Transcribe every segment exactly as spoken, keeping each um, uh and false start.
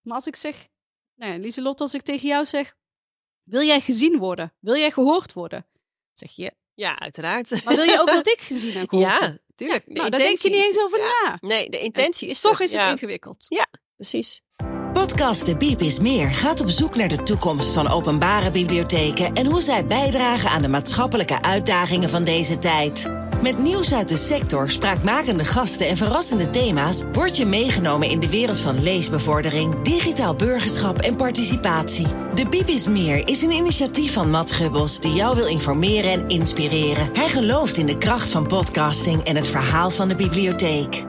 Maar als ik zeg, nou ja, Lieselotte, als ik tegen jou zeg, wil jij gezien worden? Wil jij gehoord worden? Zeg je, ja, uiteraard. maar wil je ook dat ik gezien en gehoord Ja, heb? tuurlijk. Ja, nou, daar denk je niet eens over ja. na. Nee, de intentie is Toch er. is het ja. ingewikkeld. Ja, precies. Podcast De Biep is Meer gaat op zoek naar de toekomst van openbare bibliotheken en hoe zij bijdragen aan de maatschappelijke uitdagingen van deze tijd. Met nieuws uit de sector, spraakmakende gasten en verrassende thema's word je meegenomen in de wereld van leesbevordering, digitaal burgerschap en participatie. De Biep is Meer is een initiatief van Matt Gubbels die jou wil informeren en inspireren. Hij gelooft in de kracht van podcasting en het verhaal van de bibliotheek.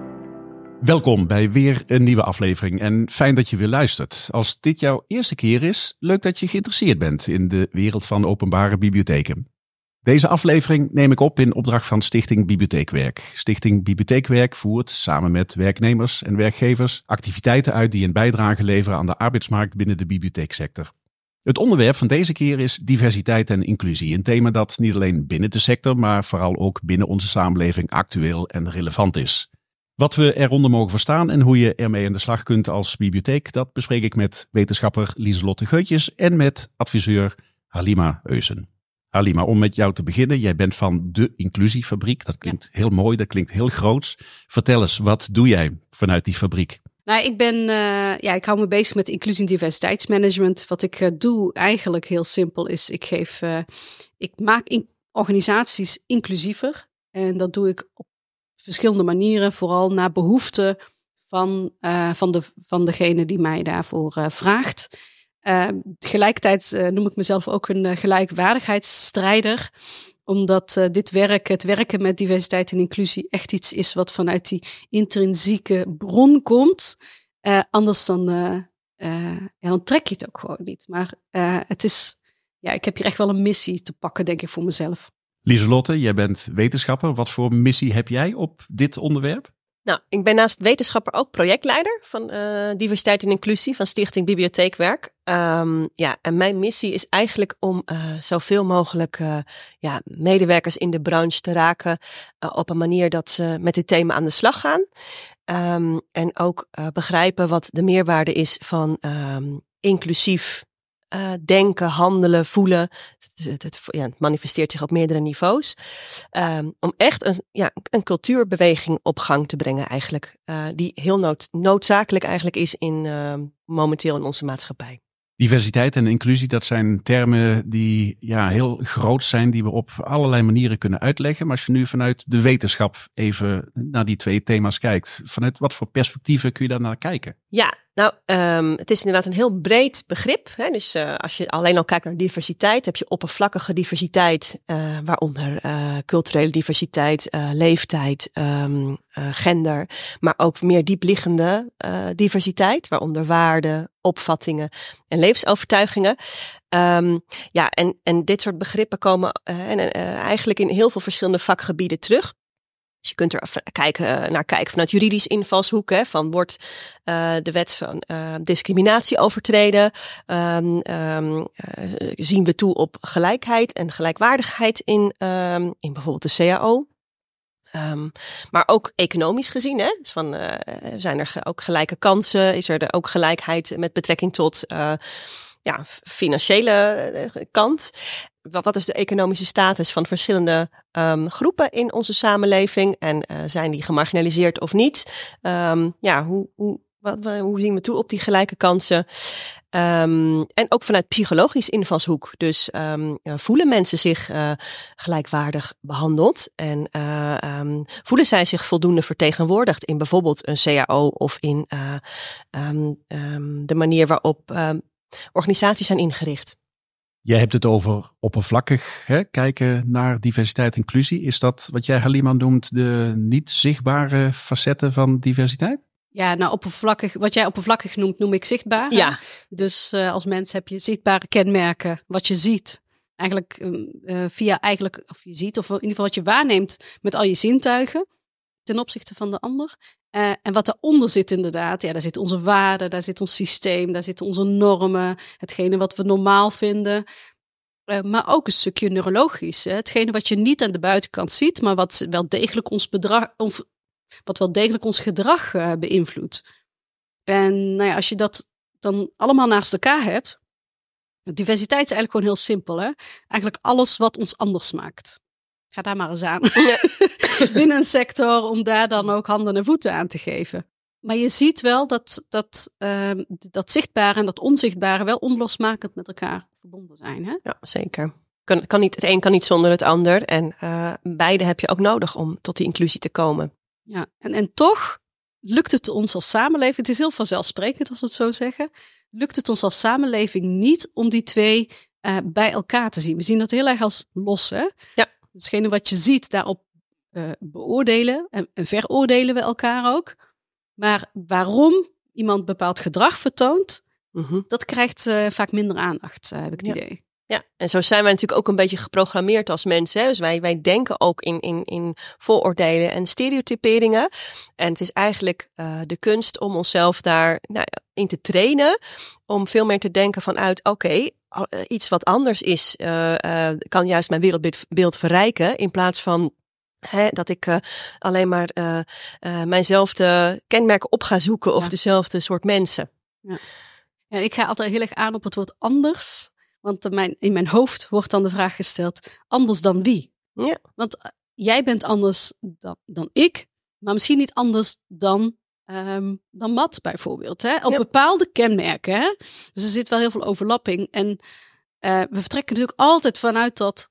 Welkom bij weer een nieuwe aflevering en fijn dat je weer luistert. Als dit jouw eerste keer is, leuk dat je geïnteresseerd bent in de wereld van openbare bibliotheken. Deze aflevering neem ik op in opdracht van Stichting Bibliotheekwerk. Stichting Bibliotheekwerk voert samen met werknemers en werkgevers activiteiten uit die een bijdrage leveren aan de arbeidsmarkt binnen de bibliotheeksector. Het onderwerp van deze keer is diversiteit en inclusie. Een thema dat niet alleen binnen de sector, maar vooral ook binnen onze samenleving actueel en relevant is. Wat we eronder mogen verstaan en hoe je ermee aan de slag kunt als bibliotheek, dat bespreek ik met wetenschapper Lieselotte Geutjes en met adviseur Halima Eusen. Halima, om met jou te beginnen, jij bent van de Inclusiefabriek. Dat klinkt ja. heel mooi, dat klinkt heel groots. Vertel eens, wat doe jij vanuit die fabriek? Nou, ik ben, uh, ja, ik hou me bezig met inclusie en diversiteitsmanagement. Wat ik uh, doe eigenlijk heel simpel is, ik geef, uh, ik maak in organisaties inclusiever. En dat doe ik op verschillende manieren, vooral naar behoeften van, uh, van, de, van degene die mij daarvoor uh, vraagt. Uh, tegelijkertijd uh, noem ik mezelf ook een uh, gelijkwaardigheidsstrijder. Omdat uh, dit werk, het werken met diversiteit en inclusie echt iets is wat vanuit die intrinsieke bron komt. Uh, anders dan, uh, uh, ja, dan trek je het ook gewoon niet. Maar uh, het is, ja, ik heb hier echt wel een missie te pakken, denk ik, voor mezelf. Lieselotte, jij bent wetenschapper. Wat voor missie heb jij op dit onderwerp? Nou, ik ben naast wetenschapper ook projectleider van uh, diversiteit en inclusie van Stichting Bibliotheekwerk. Um, ja, en mijn missie is eigenlijk om uh, zoveel mogelijk uh, ja, medewerkers in de branche te raken uh, op een manier dat ze met dit thema aan de slag gaan. Um, en ook uh, begrijpen wat de meerwaarde is van um, inclusief Uh, denken, handelen, voelen. Het, het, het, ja, het manifesteert zich op meerdere niveaus. Um, om echt een, ja, een cultuurbeweging op gang te brengen eigenlijk. Uh, die heel nood, noodzakelijk eigenlijk is in, uh, momenteel in onze maatschappij. Diversiteit en inclusie, dat zijn termen die ja, heel groot zijn, die we op allerlei manieren kunnen uitleggen. Maar als je nu vanuit de wetenschap even naar die twee thema's kijkt, vanuit wat voor perspectieven kun je daar naar kijken? Ja, nou, um, het is inderdaad een heel breed begrip. Hè? Dus uh, als je alleen al kijkt naar diversiteit, heb je oppervlakkige diversiteit, uh, waaronder uh, culturele diversiteit, uh, leeftijd, um, uh, gender, maar ook meer diepliggende uh, diversiteit, waaronder waarden, opvattingen en levensovertuigingen. Um, ja, en, en dit soort begrippen komen uh, en, uh, eigenlijk in heel veel verschillende vakgebieden terug. Dus je kunt er kijken, naar kijken vanuit juridisch invalshoek. Hè, van wordt uh, de wet van uh, discriminatie overtreden? Um, um, uh, zien we toe op gelijkheid en gelijkwaardigheid in, um, in bijvoorbeeld de C A O? Um, maar ook economisch gezien, hè? Dus van, uh, zijn er ook gelijke kansen? Is er ook gelijkheid met betrekking tot uh, ja, financiële kant? Wat, wat is de economische status van verschillende um, groepen in onze samenleving? En uh, zijn die gemarginaliseerd of niet? Um, ja, hoe, hoe, wat, hoe zien we toe op die gelijke kansen? Um, en ook vanuit psychologisch invalshoek. Dus um, voelen mensen zich uh, gelijkwaardig behandeld? En uh, um, voelen zij zich voldoende vertegenwoordigd in bijvoorbeeld een C A O of in uh, um, um, de manier waarop um, organisaties zijn ingericht? Jij hebt het over oppervlakkig hè, kijken naar diversiteit en inclusie. Is dat wat jij, Halima, noemt de niet zichtbare facetten van diversiteit? Ja, nou oppervlakkig, wat jij oppervlakkig noemt, noem ik zichtbaar. Ja. Dus uh, als mens heb je zichtbare kenmerken, wat je ziet. Eigenlijk uh, via eigenlijk, of je ziet, of in ieder geval wat je waarneemt met al je zintuigen ten opzichte van de ander. Uh, en wat daaronder zit inderdaad, ja, daar zit onze waarden, daar zit ons systeem, daar zitten onze normen, hetgene wat we normaal vinden. Uh, maar ook een stukje neurologisch. Hè? Hetgene wat je niet aan de buitenkant ziet, maar wat wel degelijk ons bedrag, wat wel degelijk ons gedrag uh, beïnvloedt. En nou ja, als je dat dan allemaal naast elkaar hebt. Diversiteit is eigenlijk gewoon heel simpel. Hè? Eigenlijk alles wat ons anders maakt. Ga daar maar eens aan. Ja. Binnen een sector om daar dan ook handen en voeten aan te geven. Maar je ziet wel dat dat, uh, dat zichtbare en dat onzichtbare wel onlosmakend met elkaar verbonden zijn. Hè? Ja, zeker. Kan, kan niet, het een kan niet zonder het ander. En uh, beide heb je ook nodig om tot die inclusie te komen. Ja, en, en toch lukt het ons als samenleving, het is heel vanzelfsprekend als we het zo zeggen, lukt het ons als samenleving niet om die twee uh, bij elkaar te zien. We zien dat heel erg als los. Hè? Ja. Hetgene wat je ziet, daarop uh, beoordelen en, en veroordelen we elkaar ook. Maar waarom iemand bepaald gedrag vertoont, mm-hmm. dat krijgt uh, vaak minder aandacht, uh, heb ik het ja. idee. Ja, en zo zijn wij natuurlijk ook een beetje geprogrammeerd als mensen. Hè? Dus wij, wij denken ook in, in, in vooroordelen en stereotyperingen. En het is eigenlijk uh, de kunst om onszelf daar nou, in te trainen. Om veel meer te denken vanuit, oké, okay, iets wat anders is, uh, uh, kan juist mijn wereldbeeld verrijken. In plaats van He, dat ik uh, alleen maar uh, uh, mijnzelfde kenmerken op ga zoeken of ja. dezelfde soort mensen. Ja. Ja, ik ga altijd heel erg aan op het woord anders. Want mijn, in mijn hoofd wordt dan de vraag gesteld, anders dan wie? Ja. Want uh, jij bent anders dan, dan ik, maar misschien niet anders dan, um, dan Matt bijvoorbeeld. Hè? Op ja. bepaalde kenmerken. Hè? Dus er zit wel heel veel overlapping. En uh, we vertrekken natuurlijk altijd vanuit dat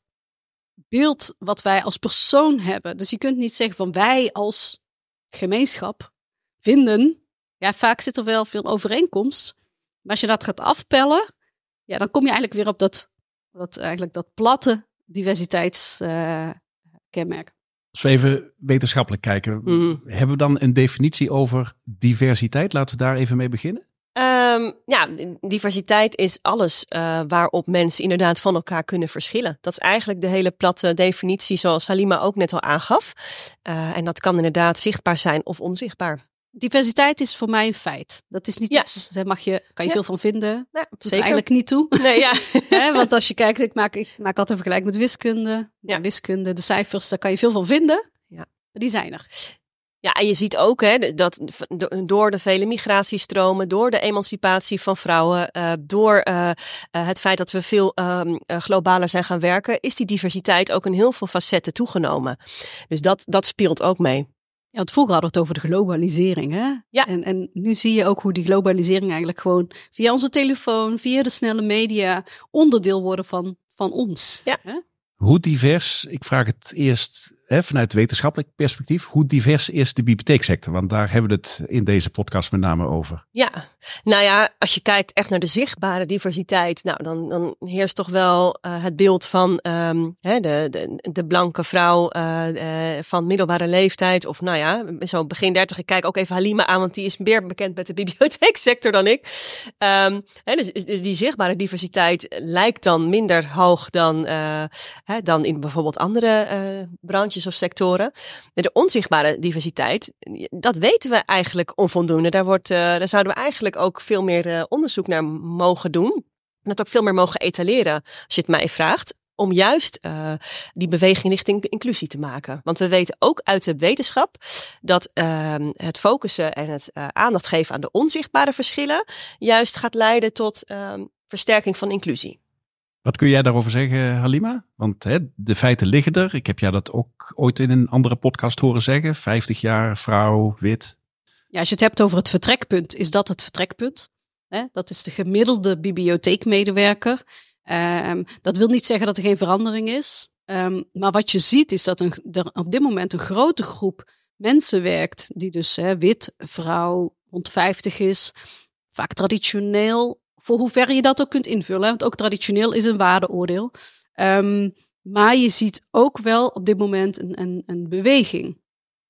beeld wat wij als persoon hebben. Dus je kunt niet zeggen van wij als gemeenschap vinden. Ja, vaak zit er wel veel overeenkomst. Maar als je dat gaat afpellen, ja, dan kom je eigenlijk weer op dat, dat, eigenlijk dat platte diversiteitskenmerk. Uh, Als we even wetenschappelijk kijken, mm. hebben we dan een definitie over diversiteit? Laten we daar even mee beginnen. Um, ja, diversiteit is alles uh, waarop mensen inderdaad van elkaar kunnen verschillen. Dat is eigenlijk de hele platte definitie zoals Halima ook net al aangaf. Uh, en dat kan inderdaad zichtbaar zijn of onzichtbaar. Diversiteit is voor mij een feit. Dat is niet ja. iets, daar mag je, kan je ja. veel van vinden. Ja, doet er eigenlijk niet toe. Nee, ja. He, want als je kijkt, ik maak, ik maak altijd een vergelijk met wiskunde. Ja. Ja, wiskunde, de cijfers, daar kan je veel van vinden. Ja. Maar die zijn er. Ja, en je ziet ook hè, dat door de vele migratiestromen, door de emancipatie van vrouwen, uh, door uh, uh, het feit dat we veel uh, globaler zijn gaan werken, is die diversiteit ook in heel veel facetten toegenomen. Dus dat, dat speelt ook mee. Ja, want vroeger hadden we het over de globalisering, hè? Ja. En, en nu zie je ook hoe die globalisering eigenlijk gewoon via onze telefoon, via de snelle media, onderdeel worden van, van ons. Ja. Hè? Hoe divers, ik vraag het eerst hè, vanuit wetenschappelijk perspectief, hoe divers is de bibliotheeksector? Want daar hebben we het in deze podcast met name over. Ja, nou ja, als je kijkt echt naar de zichtbare diversiteit, nou dan, dan heerst toch wel uh, het beeld van um, hè, de, de, de blanke vrouw uh, uh, van middelbare leeftijd. Of nou ja, zo begin dertig. Ik kijk ook even Halima aan, want die is meer bekend met de bibliotheeksector dan ik. Um, hè, dus, dus die zichtbare diversiteit lijkt dan minder hoog dan, uh, hè, dan in bijvoorbeeld andere uh, branches of sectoren. De onzichtbare diversiteit, dat weten we eigenlijk onvoldoende. Daar, wordt, uh, daar zouden we eigenlijk ook veel meer uh, onderzoek naar mogen doen. En dat ook veel meer mogen etaleren, als je het mij vraagt. Om juist uh, die beweging richting inclusie te maken. Want we weten ook uit de wetenschap dat uh, het focussen en het uh, aandacht geven aan de onzichtbare verschillen juist gaat leiden tot uh, versterking van inclusie. Wat kun jij daarover zeggen, Halima? Want hè, de feiten liggen er. Ik heb jou dat ook ooit in een andere podcast horen zeggen. vijftig jaar, vrouw, wit. Ja, als je het hebt over het vertrekpunt, is dat het vertrekpunt. Hè? Dat is de gemiddelde bibliotheekmedewerker. Um, dat wil niet zeggen dat er geen verandering is. Um, maar wat je ziet is dat een, er op dit moment een grote groep mensen werkt. Die dus hè, wit, vrouw, rond vijftig is. Vaak traditioneel. Voor hoever je dat ook kunt invullen. Want ook traditioneel is een waardeoordeel. Um, maar je ziet ook wel op dit moment een, een, een beweging.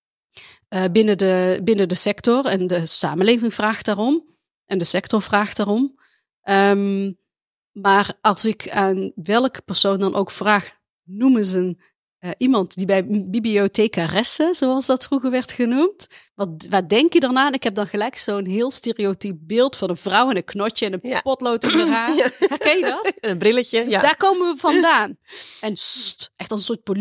Uh, binnen, de, binnen de sector. En de samenleving vraagt daarom. En de sector vraagt daarom. Um, maar als ik aan welke persoon dan ook vraag, noemen ze een, uh, iemand die bij bibliothecaresse, zoals dat vroeger werd genoemd. Wat, wat denk je dan aan? Ik heb dan gelijk zo'n heel stereotyp beeld van een vrouw en een knotje en een ja. potlood in haar haar. Ja. Herken je dat? Een brilletje. Dus ja. daar komen we vandaan. En st, echt als een soort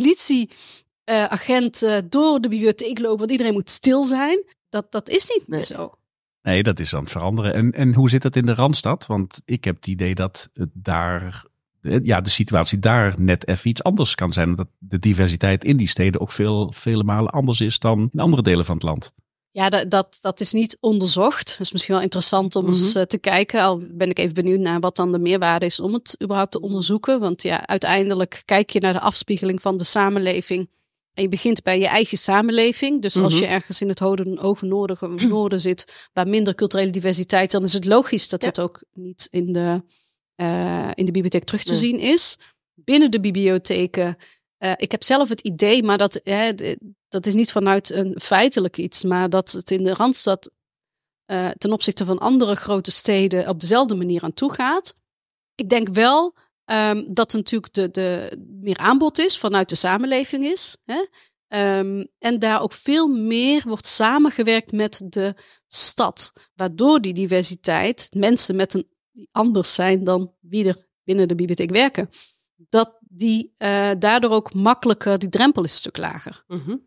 politieagent uh, uh, door de bibliotheek lopen, want iedereen moet stil zijn. Dat, dat is niet meer zo. Nee, dat is aan het veranderen. En, en hoe zit het in de Randstad? Want ik heb het idee dat het daar, ja, de situatie daar net even iets anders kan zijn. Omdat de diversiteit in die steden ook veel, vele malen anders is dan in andere delen van het land. Ja, dat, dat, dat is niet onderzocht. Dat is misschien wel interessant om mm-hmm. eens uh, te kijken. Al ben ik even benieuwd naar wat dan de meerwaarde is om het überhaupt te onderzoeken. Want ja, uiteindelijk kijk je naar de afspiegeling van de samenleving. En je begint bij je eigen samenleving. Dus mm-hmm. als je ergens in het hoge noorden, noorden zit, waar minder culturele diversiteit, dan is het logisch dat ja. het ook niet in de, uh, in de bibliotheek terug te nee. zien is. Binnen de bibliotheken. Uh, ik heb zelf het idee, maar dat, hè, dat is niet vanuit een feitelijk iets, maar dat het in de Randstad uh, ten opzichte van andere grote steden op dezelfde manier aan toe gaat. Ik denk wel um, dat er natuurlijk de, de meer aanbod is vanuit de samenleving is. Hè? Um, en daar ook veel meer wordt samengewerkt met de stad, waardoor die diversiteit, mensen met een die anders zijn dan wie er binnen de bibliotheek werken, dat die uh, daardoor ook makkelijker, die drempel is een stuk lager. Mm-hmm.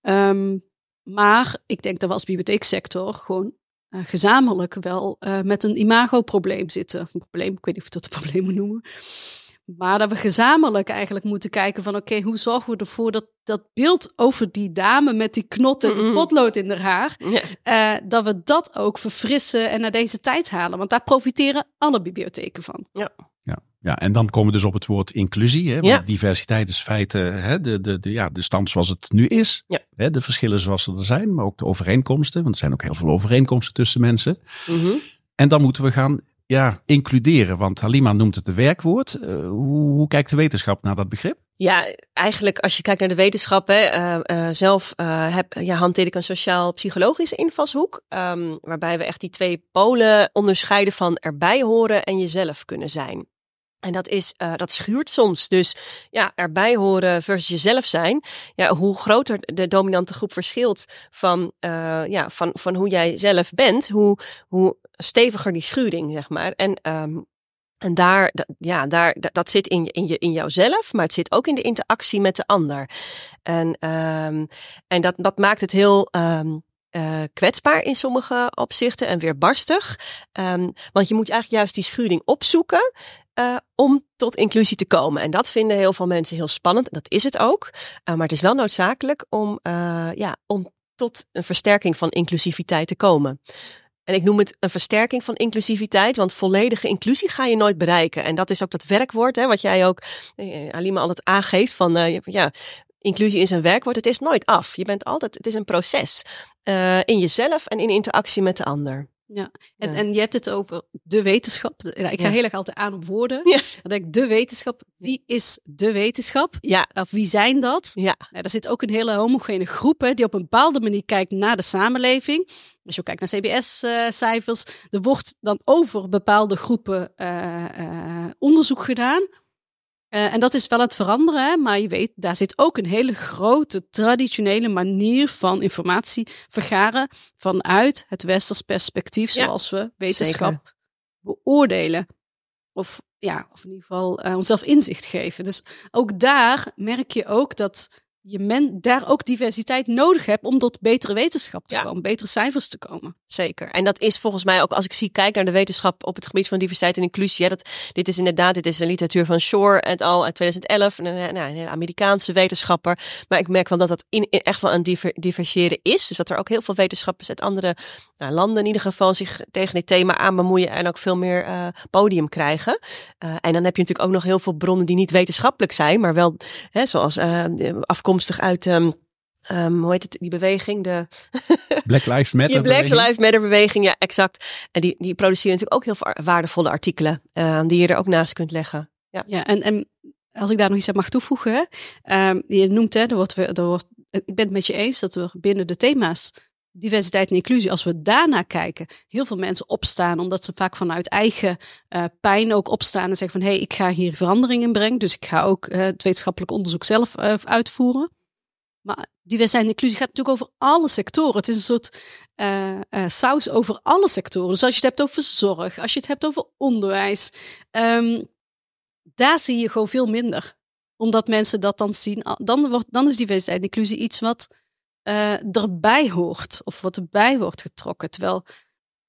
Um, maar ik denk dat we als bibliotheeksector gewoon uh, gezamenlijk wel uh, met een imagoprobleem zitten. Of een probleem, ik weet niet of ik dat een probleem moet noemen. Maar dat we gezamenlijk eigenlijk moeten kijken van oké, okay, hoe zorgen we ervoor dat dat beeld over die dame met die knot en mm-hmm. de potlood in haar haar, ja. uh, dat we dat ook verfrissen en naar deze tijd halen. Want daar profiteren alle bibliotheken van. Ja. Ja. Ja, en dan komen we dus op het woord inclusie. Hè? Want ja. diversiteit is feiten, hè? De, de, de, ja, de stand zoals het nu is. Ja. Hè? De verschillen zoals ze er zijn, maar ook de overeenkomsten. Want er zijn ook heel veel overeenkomsten tussen mensen. Mm-hmm. En dan moeten we gaan ja, includeren. Want Halima noemt het een werkwoord. Uh, hoe, hoe kijkt de wetenschap naar dat begrip? Ja, eigenlijk als je kijkt naar de wetenschap, hè, uh, uh, zelf uh, heb, ja, hanteer ik een sociaal-psychologische invalshoek. Um, waarbij we echt die twee polen onderscheiden van erbij horen en jezelf kunnen zijn. En dat is, uh, dat schuurt soms. Dus ja, erbij horen versus jezelf zijn. Ja, hoe groter de dominante groep verschilt van, uh, ja, van, van hoe jij zelf bent, hoe, hoe steviger die schuring, zeg maar. En, um, en daar, dat, ja, daar, dat, dat zit in, in, je, in jouzelf, maar het zit ook in de interactie met de ander. En, um, en dat, dat maakt het heel Um, Uh, kwetsbaar in sommige opzichten en weerbarstig. Um, want je moet eigenlijk juist die schuring opzoeken uh, om tot inclusie te komen. En dat vinden heel veel mensen heel spannend. Dat is het ook. Uh, maar het is wel noodzakelijk om, uh, ja, om tot een versterking van inclusiviteit te komen. En ik noem het een versterking van inclusiviteit, want volledige inclusie ga je nooit bereiken. En dat is ook dat werkwoord, hè, wat jij ook, uh, Halima, altijd aangeeft van, uh, ja, inclusie is een werkwoord. Het is nooit af. Je bent altijd, het is een proces. Uh, in jezelf en in interactie met de ander. Ja, en, ja. en je hebt het over de wetenschap. Ik ga ja. heel erg altijd aan op woorden. Ja. Dan denk ik, de wetenschap. Wie is de wetenschap? Ja. Of wie zijn dat? Ja. Nou, er zit ook een hele homogene groep hè, die op een bepaalde manier kijkt naar de samenleving. Als je kijkt naar C B S-cijfers, uh, er wordt dan over bepaalde groepen uh, uh, onderzoek gedaan. Uh, en dat is wel aan het veranderen, hè? Maar je weet, daar zit ook een hele grote traditionele manier van informatie vergaren vanuit het westers perspectief, ja, zoals we wetenschap zeker. beoordelen. Of, ja, of in ieder geval uh, onszelf inzicht geven. Dus ook daar merk je ook dat je men daar ook diversiteit nodig hebt om tot betere wetenschap te ja. komen, betere cijfers te komen. Zeker. En dat is volgens mij ook, als ik zie, kijk naar de wetenschap op het gebied van diversiteit en inclusie. Ja, dat, dit is inderdaad, dit is een literatuur van Shore et al uit twintig elf. Een, nou, een Amerikaanse wetenschapper. Maar ik merk wel dat dat in, in echt wel een diver, diversiëren is. Dus dat er ook heel veel wetenschappers uit andere nou, landen in ieder geval zich tegen dit thema aan bemoeien en ook veel meer uh, podium krijgen. Uh, en dan heb je natuurlijk ook nog heel veel bronnen die niet wetenschappelijk zijn, maar wel, hè, zoals uh, afkomstig uit Um, Um, hoe heet het, die beweging? De Black Lives Matter Black beweging. Lives Matter beweging, ja, exact. En die, die produceren natuurlijk ook heel veel waardevolle artikelen uh, die je er ook naast kunt leggen. Ja, ja en, en als ik daar nog iets aan mag toevoegen. Um, je noemt, hè, er wordt, er wordt, ik ben het met je eens dat we binnen de thema's diversiteit en inclusie, als we daarnaar kijken, heel veel mensen opstaan, omdat ze vaak vanuit eigen uh, pijn ook opstaan en zeggen van, hé, hey, ik ga hier verandering in brengen, dus ik ga ook uh, het wetenschappelijk onderzoek zelf uh, uitvoeren. Maar diversiteit en inclusie gaat natuurlijk over alle sectoren. Het is een soort uh, uh, saus over alle sectoren. Dus als je het hebt over zorg, als je het hebt over onderwijs, um, daar zie je gewoon veel minder. Omdat mensen dat dan zien. Dan, wordt, dan is diversiteit en inclusie iets wat uh, erbij hoort. Of wat erbij wordt getrokken. Terwijl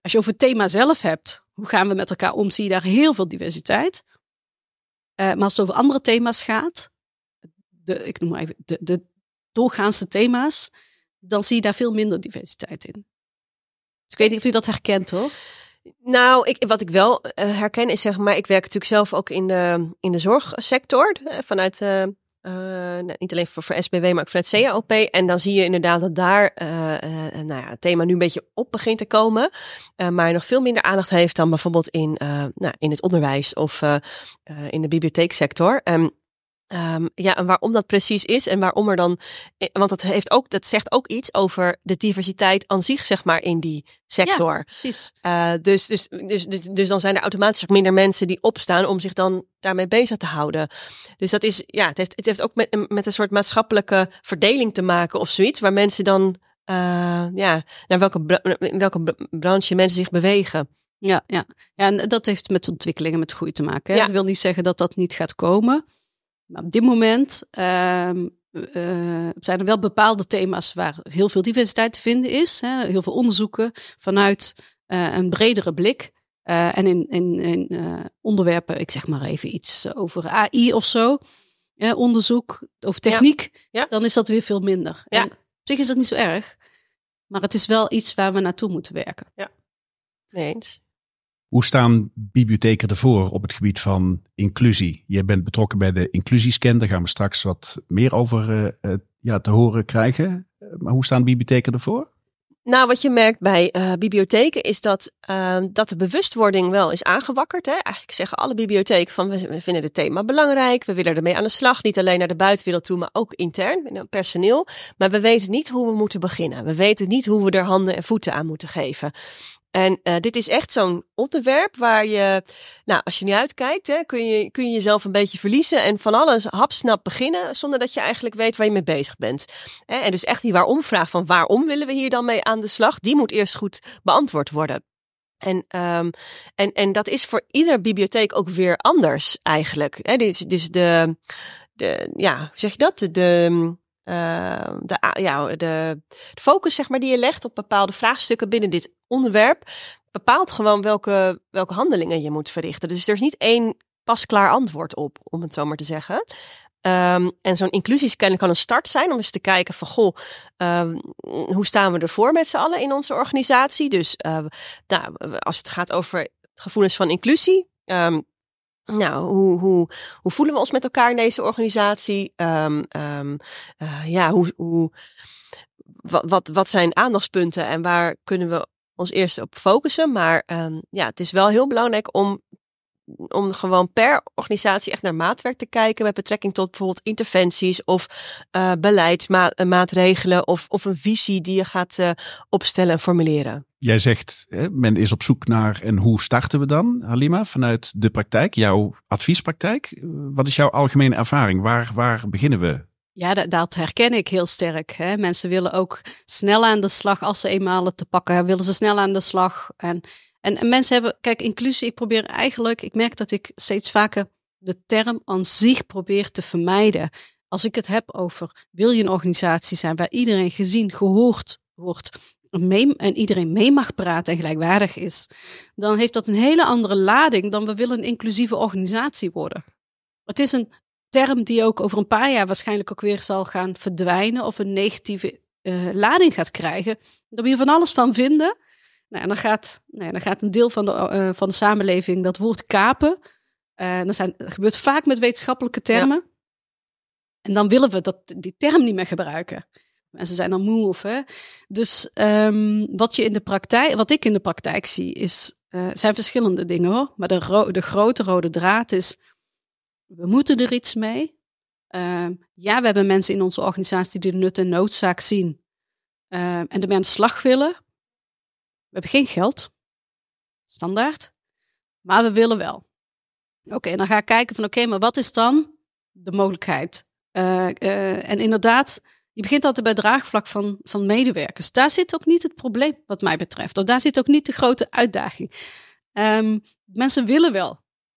Als je over het thema zelf hebt, hoe gaan we met elkaar om, zie je daar heel veel diversiteit. Uh, maar als het over andere thema's gaat, de, ik noem maar even de, de doorgaanse thema's, dan zie je daar veel minder diversiteit in. Dus ik weet niet of je dat herkent, hoor. Nou, ik, wat ik wel uh, herken is, zeg maar, ik werk natuurlijk zelf ook in de, in de zorgsector. Uh, vanuit, uh, uh, nou, niet alleen voor, voor S B W, maar ook vanuit C A O P. En dan zie je inderdaad dat daar uh, uh, nou ja, het thema nu een beetje op begint te komen. Uh, maar nog veel minder aandacht heeft dan bijvoorbeeld in, uh, nou, in het onderwijs of uh, uh, in de bibliotheeksector. Um, Um, ja, en waarom dat precies is en waarom er dan, want dat heeft ook, dat zegt ook iets over de diversiteit aan zich, zeg maar, in die sector. Ja, precies. Uh, dus, dus, dus, dus, dus dan zijn er automatisch ook minder mensen die opstaan om zich dan daarmee bezig te houden. Dus dat is, ja, het heeft, het heeft ook met, met een soort maatschappelijke verdeling te maken of zoiets, waar mensen dan, uh, ja, naar welke, in welke branche mensen zich bewegen. Ja, ja. Ja, en dat heeft met ontwikkelingen, met groei te maken. Hè? Ja. Dat wil niet zeggen dat dat niet gaat komen. Maar op dit moment uh, uh, zijn er wel bepaalde thema's waar heel veel diversiteit te vinden is. Hè? Heel veel onderzoeken vanuit uh, een bredere blik. Uh, en in, in, in uh, onderwerpen, ik zeg maar even iets over A I of zo. Uh, onderzoek over techniek. Ja. Ja. Dan is dat weer veel minder. Ja. En op zich is dat niet zo erg. Maar het is wel iets waar we naartoe moeten werken. Ja, nee eens. Hoe staan bibliotheken ervoor op het gebied van inclusie? Je bent betrokken bij de inclusiescan. Daar gaan we straks wat meer over uh, uh, ja, te horen krijgen. Uh, maar hoe staan bibliotheken ervoor? Nou, wat je merkt bij uh, bibliotheken is dat, uh, dat de bewustwording wel is aangewakkerd. Hè? Eigenlijk zeggen alle bibliotheken van we, we vinden het thema belangrijk. We willen ermee aan de slag. Niet alleen naar de buitenwereld toe, maar ook intern, met personeel. Maar we weten niet hoe we moeten beginnen. We weten niet hoe we er handen en voeten aan moeten geven. En uh, dit is echt zo'n onderwerp waar je, nou, als je niet uitkijkt, hè, kun je, kun je jezelf een beetje verliezen en van alles hapsnap beginnen, zonder dat je eigenlijk weet waar je mee bezig bent. Hè? En dus echt die waarom-vraag van waarom willen we hier dan mee aan de slag, die moet eerst goed beantwoord worden. En, um, en, en dat is voor iedere bibliotheek ook weer anders eigenlijk. Hè? Dus, dus de, de, ja, hoe zeg je dat? De, de Uh, de, ja, de, de focus, zeg maar, die je legt op bepaalde vraagstukken binnen dit onderwerp, bepaalt gewoon welke, welke handelingen je moet verrichten. Dus er is niet één pasklaar antwoord op, om het zo maar te zeggen. Um, en zo'n inclusiescan kan een start zijn om eens te kijken van, goh, um, hoe staan we ervoor met z'n allen in onze organisatie? Dus uh, nou, als het gaat over gevoelens van inclusie, um, Nou, hoe, hoe, hoe voelen we ons met elkaar in deze organisatie? Um, um, uh, ja, hoe, hoe, wat, wat, wat zijn aandachtspunten en waar kunnen we ons eerst op focussen? Maar um, ja, het is wel heel belangrijk om, om gewoon per organisatie echt naar maatwerk te kijken met betrekking tot bijvoorbeeld interventies of uh, beleidsmaatregelen of, of een visie die je gaat uh, opstellen en formuleren. Jij zegt, hè, men is op zoek naar en hoe starten we dan, Halima, vanuit de praktijk, jouw adviespraktijk? Wat is jouw algemene ervaring? Waar, waar beginnen we? Ja, dat, dat herken ik heel sterk. Hè. Mensen willen ook snel aan de slag als ze eenmaal het te pakken hebben, willen ze snel aan de slag. En, en, en mensen hebben, kijk, inclusie, ik probeer eigenlijk, ik merk dat ik steeds vaker de term aan zich probeer te vermijden. Als ik het heb over, wil je een organisatie zijn waar iedereen gezien, gehoord wordt, mee, en iedereen mee mag praten en gelijkwaardig is, dan heeft dat een hele andere lading dan we willen een inclusieve organisatie worden. Het is een term die ook over een paar jaar waarschijnlijk ook weer zal gaan verdwijnen of een negatieve uh, lading gaat krijgen. Daar moet je van alles van vinden. Nou, en dan gaat, nou ja, dan gaat een deel van de, uh, van de samenleving dat woord kapen. Uh, dat, zijn, dat gebeurt vaak met wetenschappelijke termen. Ja. En dan willen we dat, die term niet meer gebruiken. Mensen zijn dan moe of hè. Dus um, wat je in de praktijk, wat ik in de praktijk zie, is uh, zijn verschillende dingen hoor. Maar de, ro- de grote rode draad is, we moeten er iets mee. Uh, ja, we hebben mensen in onze organisatie die de nut en noodzaak zien uh, en ermee aan de slag willen. We hebben geen geld, standaard, maar we willen wel. Oké, okay, dan ga ik kijken van oké, okay, maar wat is dan de mogelijkheid? Uh, uh, en inderdaad, je begint altijd bij het draagvlak van, van medewerkers. Daar zit ook niet het probleem wat mij betreft. Of daar zit ook niet de grote uitdaging. Um, mensen willen wel.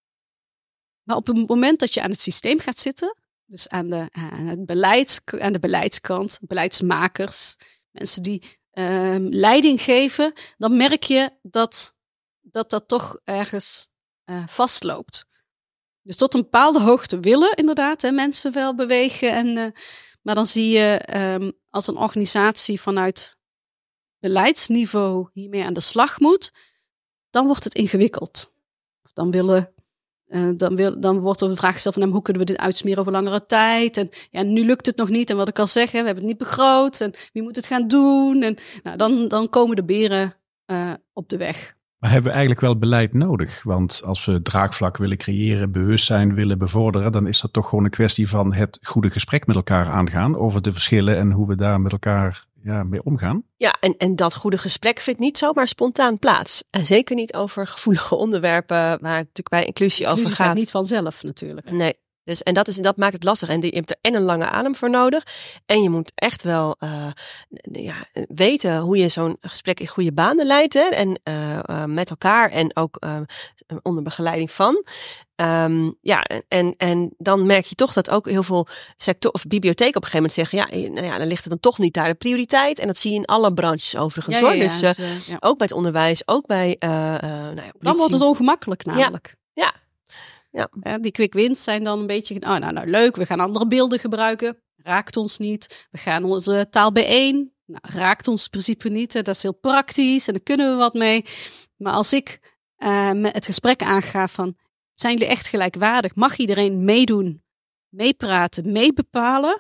Maar op het moment dat je aan het systeem gaat zitten, dus aan de, aan het beleid, aan de beleidskant, beleidsmakers, mensen die uh, leiding geven, dan merk je dat dat, dat toch ergens uh, vastloopt. Dus tot een bepaalde hoogte willen inderdaad hè, mensen wel bewegen. En, uh, maar dan zie je um, als een organisatie vanuit beleidsniveau hiermee aan de slag moet, dan wordt het ingewikkeld. Of dan willen... Uh, dan, wil, dan wordt er een vraag gesteld van hem, hoe kunnen we dit uitsmeren over langere tijd? En ja, nu lukt het nog niet. En wat ik al zeg, hè, we hebben het niet begroot. En wie moet het gaan doen? En nou, dan, dan komen de beren uh, op de weg. Maar hebben we eigenlijk wel beleid nodig? Want als we draagvlak willen creëren, bewustzijn willen bevorderen, dan is dat toch gewoon een kwestie van het goede gesprek met elkaar aangaan over de verschillen en hoe we daar met elkaar ja, mee omgaan. Ja, en, en dat goede gesprek vindt niet zomaar spontaan plaats. En zeker niet over gevoelige onderwerpen waar het natuurlijk bij inclusie, inclusie over gaat. gaat niet vanzelf natuurlijk. Nee. Dus, en dat, is, dat maakt het lastig. En je hebt er en een lange adem voor nodig. En je moet echt wel uh, ja, weten hoe je zo'n gesprek in goede banen leidt. Hè? En uh, uh, met elkaar en ook uh, onder begeleiding van. Um, ja, en, en dan merk je toch dat ook heel veel sector of bibliotheken op een gegeven moment zeggen, ja, nou ja, dan ligt het dan toch niet daar de prioriteit. En dat zie je in alle branches overigens. Ja, hoor. Ja, ja, dus uh, dus, uh, ja. ook bij het onderwijs, ook bij uh, uh, nou ja, dan wordt het ongemakkelijk namelijk. Ja. ja. Ja. Ja, die quick wins zijn dan een beetje, oh, nou, nou leuk, we gaan andere beelden gebruiken. Raakt ons niet. We gaan onze taal bijeen. Nou, raakt ons in principe niet. Hè. Dat is heel praktisch en daar kunnen we wat mee. Maar als ik uh, met het gesprek aanga van, zijn jullie echt gelijkwaardig? Mag iedereen meedoen, meepraten, meebepalen?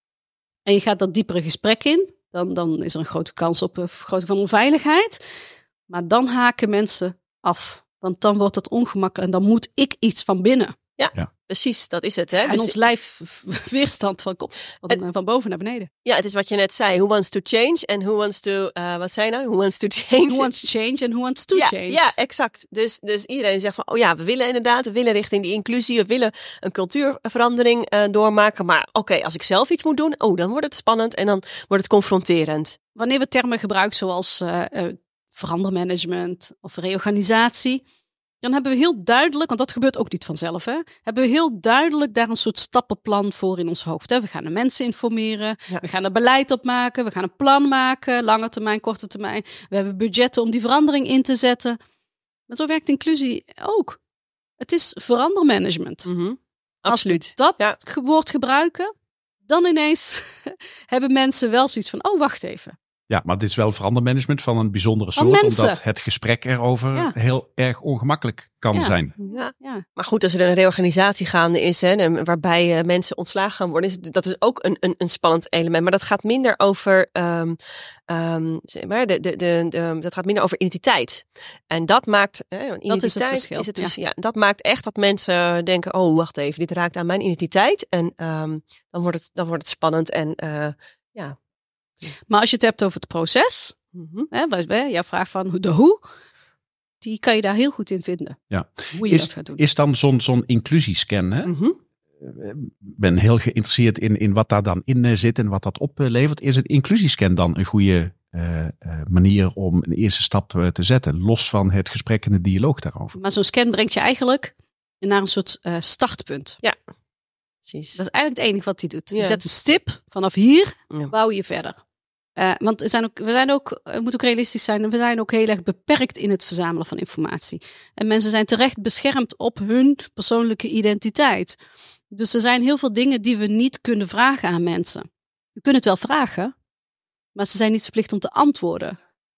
En je gaat dat diepere gesprek in. Dan, dan is er een grote kans op een vergroting van onveiligheid. Maar dan haken mensen af. Want dan wordt het ongemakkelijk en dan moet ik iets van binnen. Ja, ja. Precies, dat is het. Hè? Ja, en dus ons lijf weerstand van, van, van boven naar beneden. Ja, het is wat je net zei. Who wants to change and who wants to... Uh, wat zei je nou? Who wants to change? Who wants to change and who wants to ja, change. Ja, exact. Dus, dus iedereen zegt van, oh ja, we willen inderdaad, we willen richting die inclusie, we willen een cultuurverandering uh, doormaken. Maar oké, okay, als ik zelf iets moet doen, oh, dan wordt het spannend en dan wordt het confronterend. Wanneer we termen gebruiken zoals uh, uh, verandermanagement of reorganisatie, dan hebben we heel duidelijk, want dat gebeurt ook niet vanzelf, hè, hebben we heel duidelijk daar een soort stappenplan voor in ons hoofd. Hè. We gaan de mensen informeren, ja. we gaan er beleid op maken, we gaan een plan maken, lange termijn, korte termijn. We hebben budgetten om die verandering in te zetten. Maar zo werkt inclusie ook. Het is verandermanagement. Mm-hmm. Absoluut. Als we dat ja. woord gebruiken, dan ineens hebben mensen wel zoiets van, oh, wacht even. Ja, maar dit is wel verandermanagement van een bijzondere soort. Omdat het gesprek erover ja. heel erg ongemakkelijk kan ja. zijn. Ja. Ja. Maar goed, als er een reorganisatie gaande is, hè, waarbij uh, mensen ontslagen gaan worden, is dat is ook een, een, een spannend element. Maar dat gaat minder over, um, um, zeg maar, de, de, de, de, dat gaat minder over identiteit. En dat maakt, hè, identiteit dat is het verschil. Is het, ja. ja, dat maakt echt dat mensen denken, oh, wacht even, dit raakt aan mijn identiteit. En um, dan wordt het, dan wordt het spannend en uh, ja. Maar als je het hebt over het proces, mm-hmm. hè, jouw vraag van de hoe, die kan je daar heel goed in vinden. Ja. Hoe je is, dat gaat doen. Is dan zo'n, zo'n inclusiescan? Ik mm-hmm. ben heel geïnteresseerd in, in wat daar dan in zit en wat dat oplevert. Is een inclusiescan dan een goede uh, uh, manier om een eerste stap uh, te zetten, los van het gesprek en de dialoog daarover? Maar zo'n scan brengt je eigenlijk naar een soort uh, startpunt. Ja. Precies. Dat is eigenlijk het enige wat hij doet. Ja. Je zet een stip, vanaf hier ja. bouw je verder. Uh, want we zijn ook, we zijn ook, we moeten ook realistisch zijn. We zijn ook heel erg beperkt in het verzamelen van informatie. En mensen zijn terecht beschermd op hun persoonlijke identiteit. Dus er zijn heel veel dingen die we niet kunnen vragen aan mensen. We kunnen het wel vragen, maar ze zijn niet verplicht om te antwoorden.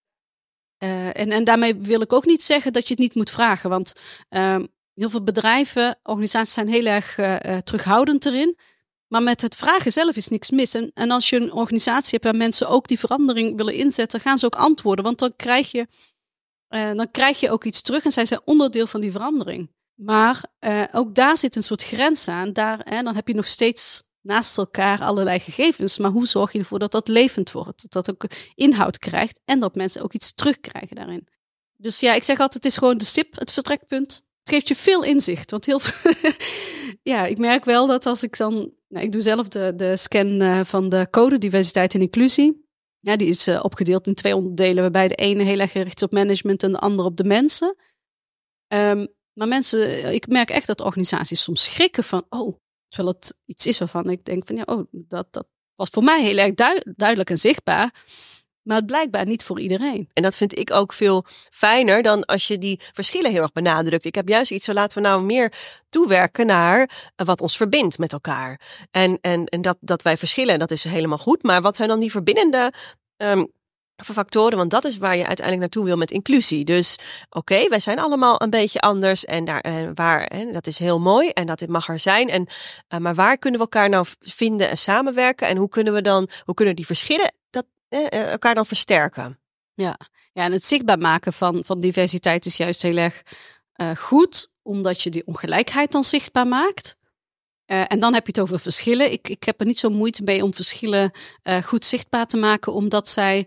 Uh, en, en daarmee wil ik ook niet zeggen dat je het niet moet vragen. Want uh, heel veel bedrijven, organisaties zijn heel erg uh, uh, terughoudend erin. Maar met het vragen zelf is niks mis. En, en als je een organisatie hebt waar mensen ook die verandering willen inzetten, gaan ze ook antwoorden. Want dan krijg je, uh, dan krijg je ook iets terug en zij zijn onderdeel van die verandering. Maar uh, ook daar zit een soort grens aan. Daar, hè, dan heb je nog steeds naast elkaar allerlei gegevens. Maar hoe zorg je ervoor dat dat levend wordt? Dat dat ook inhoud krijgt en dat mensen ook iets terugkrijgen daarin. Dus ja, ik zeg altijd, het is gewoon de stip, het vertrekpunt. Het geeft je veel inzicht. Want heel ja, ik merk wel dat als ik dan... Nou, ik doe zelf de, de scan uh, van de code diversiteit en inclusie. Ja, die is uh, opgedeeld in twee onderdelen. Waarbij de ene heel erg gericht is op management en de andere op de mensen. Um, maar mensen, ik merk echt dat organisaties soms schrikken van... Oh, terwijl het iets is waarvan ik denk van... Ja, oh, dat, dat was voor mij heel erg du- duidelijk en zichtbaar. Maar het blijkbaar niet voor iedereen. En dat vind ik ook veel fijner dan als je die verschillen heel erg benadrukt. Ik heb juist iets zo, laten we nou meer toewerken naar wat ons verbindt met elkaar. En, en, en dat, dat wij verschillen, dat is helemaal goed. Maar wat zijn dan die verbindende um, factoren? Want dat is waar je uiteindelijk naartoe wil met inclusie. Dus oké, okay, wij zijn allemaal een beetje anders. En daar, en waar, en dat is heel mooi. En dat mag er zijn. En, uh, maar waar kunnen we elkaar nou vinden en samenwerken? En hoe kunnen we dan, hoe kunnen die verschillen dat eh, elkaar dan versterken? Ja, ja, en het zichtbaar maken van, van diversiteit is juist heel erg uh, goed, omdat je die ongelijkheid dan zichtbaar maakt. Uh, en dan heb je het over verschillen. Ik, ik heb er niet zo moeite mee om verschillen uh, goed zichtbaar te maken, omdat zij,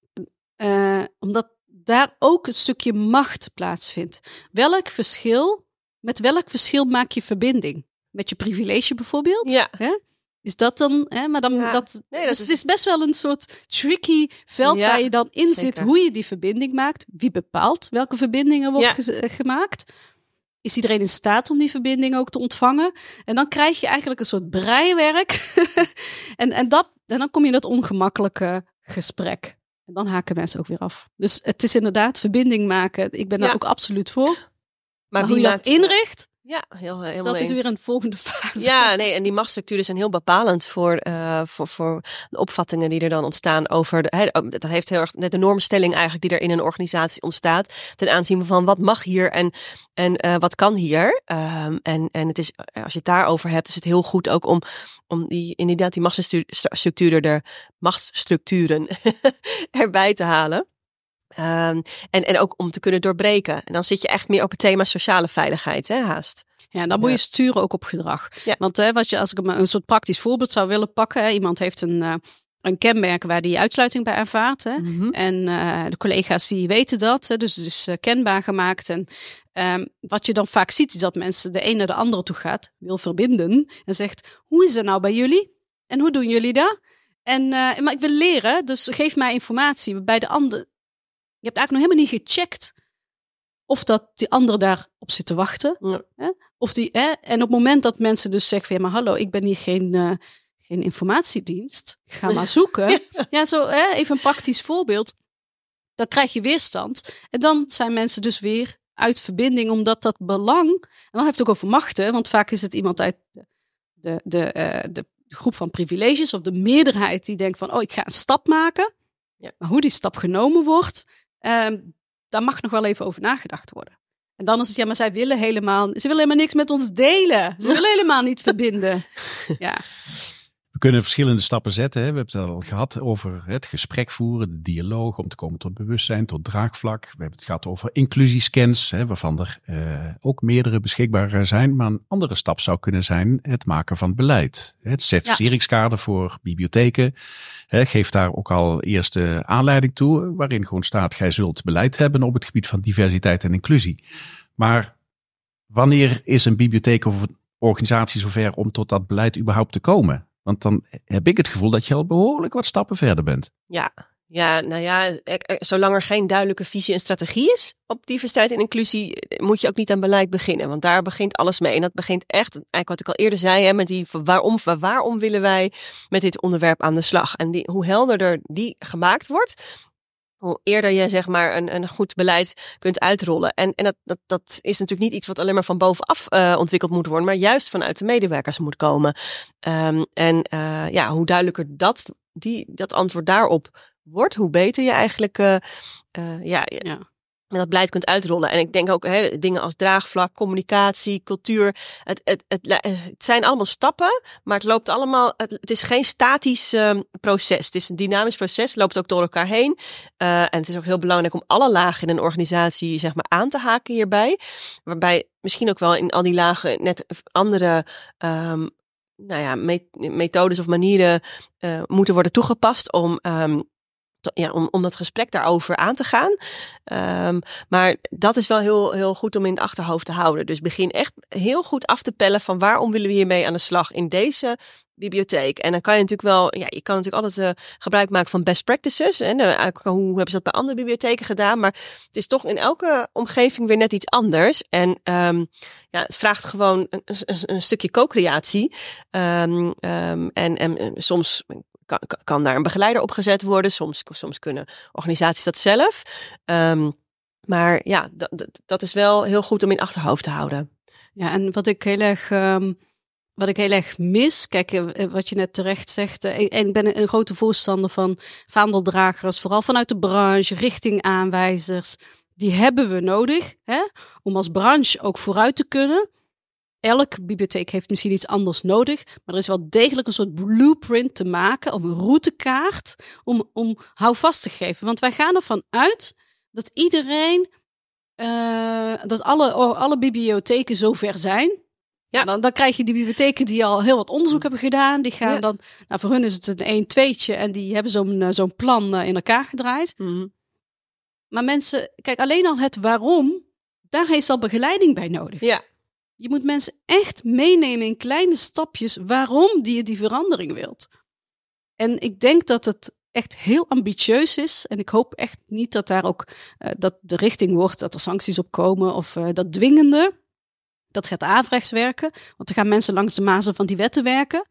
uh, omdat daar ook een stukje macht plaatsvindt. Welk verschil, met welk verschil maak je verbinding? Met je privilege bijvoorbeeld? Ja. Hè? Is dat dan, hè? Maar dan ja. dat, nee, dat dus is... het is best wel een soort tricky veld ja, waar je dan in zeker. zit, hoe je die verbinding maakt. Wie bepaalt welke verbindingen wordt ja. ge- gemaakt? Is iedereen in staat om die verbinding ook te ontvangen? En dan krijg je eigenlijk een soort breiwerk. en, en, dat, en dan kom je in dat ongemakkelijke gesprek. En dan haken mensen ook weer af. Dus het is inderdaad verbinding maken. Ik ben daar ja. ook absoluut voor. Maar, maar hoe wie je maakt... dat inricht... Ja, heel, helemaal dat eens. is weer een volgende fase. Ja, nee, en die machtsstructuren zijn heel bepalend voor, uh, voor, voor de opvattingen die er dan ontstaan over de, he, dat heeft heel erg net de normstelling eigenlijk die er in een organisatie ontstaat ten aanzien van wat mag hier en, en uh, wat kan hier. Um, en, en het is, als je het daarover hebt, is het heel goed ook om, om die, inderdaad die machtsstructuren, de machtsstructuren erbij te halen. Um, en, en ook om te kunnen doorbreken. En dan zit je echt meer op het thema sociale veiligheid, hè, haast. Ja, dan moet je ja. sturen ook op gedrag. Ja. Want hè, wat je, als ik een soort praktisch voorbeeld zou willen pakken. Hè, iemand heeft een, uh, een kenmerk waar die uitsluiting bij ervaart. Hè, Mm-hmm. En uh, de collega's die weten dat. Hè, dus het is uh, kenbaar gemaakt. En um, wat je dan vaak ziet is dat mensen de een naar de andere toe gaat. Wil verbinden. En zegt, hoe is het nou bij jullie? En hoe doen jullie dat? En, uh, maar ik wil leren, dus geef mij informatie. Bij de ander... Je hebt eigenlijk nog helemaal niet gecheckt of dat die andere daarop zit te wachten. Ja. Hè? Of die, hè? En op het moment dat mensen dus zeggen van, ja, maar hallo, ik ben hier geen, uh, geen informatiedienst. Ga maar zoeken. ja. ja, zo hè? Even een praktisch voorbeeld. Dan krijg je weerstand. En dan zijn mensen dus weer uit verbinding, omdat dat belang... En dan heb je het ook over machten, want vaak is het iemand uit de, de, de, uh, de groep van privileges of de meerderheid die denkt van, oh, ik ga een stap maken. Ja. Maar hoe die stap genomen wordt... Um, daar mag nog wel even over nagedacht worden. En dan is het, ja, maar zij willen helemaal, ze willen helemaal niks met ons delen. Ze willen helemaal niet verbinden. Ja. We kunnen verschillende stappen zetten. Hè. We hebben het al gehad over het gesprek voeren, de dialoog, om te komen tot bewustzijn, tot draagvlak. We hebben het gehad over inclusiescans, hè, waarvan er uh, ook meerdere beschikbaar zijn. Maar een andere stap zou kunnen zijn het maken van beleid. Het certificeringskader ja. voor bibliotheken hè, geeft daar ook al eerste aanleiding toe, waarin gewoon staat, gij zult beleid hebben op het gebied van diversiteit en inclusie. Maar wanneer is een bibliotheek of een organisatie zover om tot dat beleid überhaupt te komen? Want dan heb ik het gevoel dat je al behoorlijk wat stappen verder bent. Ja, ja nou ja, er, er, zolang er geen duidelijke visie en strategie is op diversiteit en inclusie, moet je ook niet aan beleid beginnen. Want daar begint alles mee. En dat begint echt, eigenlijk wat ik al eerder zei, hè, met die waarom, waarom willen wij met dit onderwerp aan de slag? En die, hoe helderder die gemaakt wordt, hoe eerder je zeg maar een, een goed beleid kunt uitrollen. En, en dat, dat, dat is natuurlijk niet iets wat alleen maar van bovenaf uh, ontwikkeld moet worden, maar juist vanuit de medewerkers moet komen. Um, en uh, ja, hoe duidelijker dat, die, dat antwoord daarop wordt, hoe beter je eigenlijk uh, uh, ja, ja. dat beleid kunt uitrollen. En ik denk ook hè, dingen als draagvlak, communicatie, cultuur. Het, het, het, het zijn allemaal stappen, maar het loopt allemaal. Het, het is geen statisch um, proces. Het is een dynamisch proces, het loopt ook door elkaar heen. Uh, en het is ook heel belangrijk om alle lagen in een organisatie zeg maar aan te haken hierbij. Waarbij misschien ook wel in al die lagen net andere um, nou ja, methodes of manieren uh, moeten worden toegepast om um, Ja, om, om dat gesprek daarover aan te gaan. Um, maar dat is wel heel, heel goed om in het achterhoofd te houden. Dus begin echt heel goed af te pellen van waarom willen we hiermee aan de slag in deze bibliotheek. En dan kan je natuurlijk wel, ja, je kan natuurlijk altijd uh, gebruik maken van best practices. En uh, hoe hebben ze dat bij andere bibliotheken gedaan? Maar het is toch in elke omgeving weer net iets anders. En um, ja, het vraagt gewoon een, een, een stukje co-creatie. Um, um, en, en soms kan, kan daar een begeleider op gezet worden. Soms, soms kunnen organisaties dat zelf. Um, maar ja, dat, dat, dat is wel heel goed om in achterhoofd te houden. Ja, en wat ik heel erg... Um... Wat ik heel erg mis, kijk, wat je net terecht zegt, en ik ben een grote voorstander van vaandeldragers, vooral vanuit de branche, richtingaanwijzers. Die hebben we nodig, hè, om als branche ook vooruit te kunnen. Elke bibliotheek heeft misschien iets anders nodig, maar er is wel degelijk een soort blueprint te maken, of een routekaart, om, om houvast te geven. Want wij gaan ervan uit dat iedereen, uh, dat alle, alle bibliotheken zover zijn. Ja, dan, dan krijg je die bibliotheken die al heel wat onderzoek hebben gedaan. Die gaan ja. dan, nou voor hun is het een een-tweetje en die hebben zo'n, zo'n plan in elkaar gedraaid. Mm-hmm. Maar mensen, kijk, alleen al het waarom, daar is al begeleiding bij nodig. Ja. Je moet mensen echt meenemen in kleine stapjes waarom je die verandering wilt. En ik denk dat het echt heel ambitieus is. En ik hoop echt niet dat daar ook uh, dat de richting wordt dat er sancties op komen of uh, dat dwingende. Dat gaat averechts werken, want dan gaan mensen langs de mazen van die wetten werken.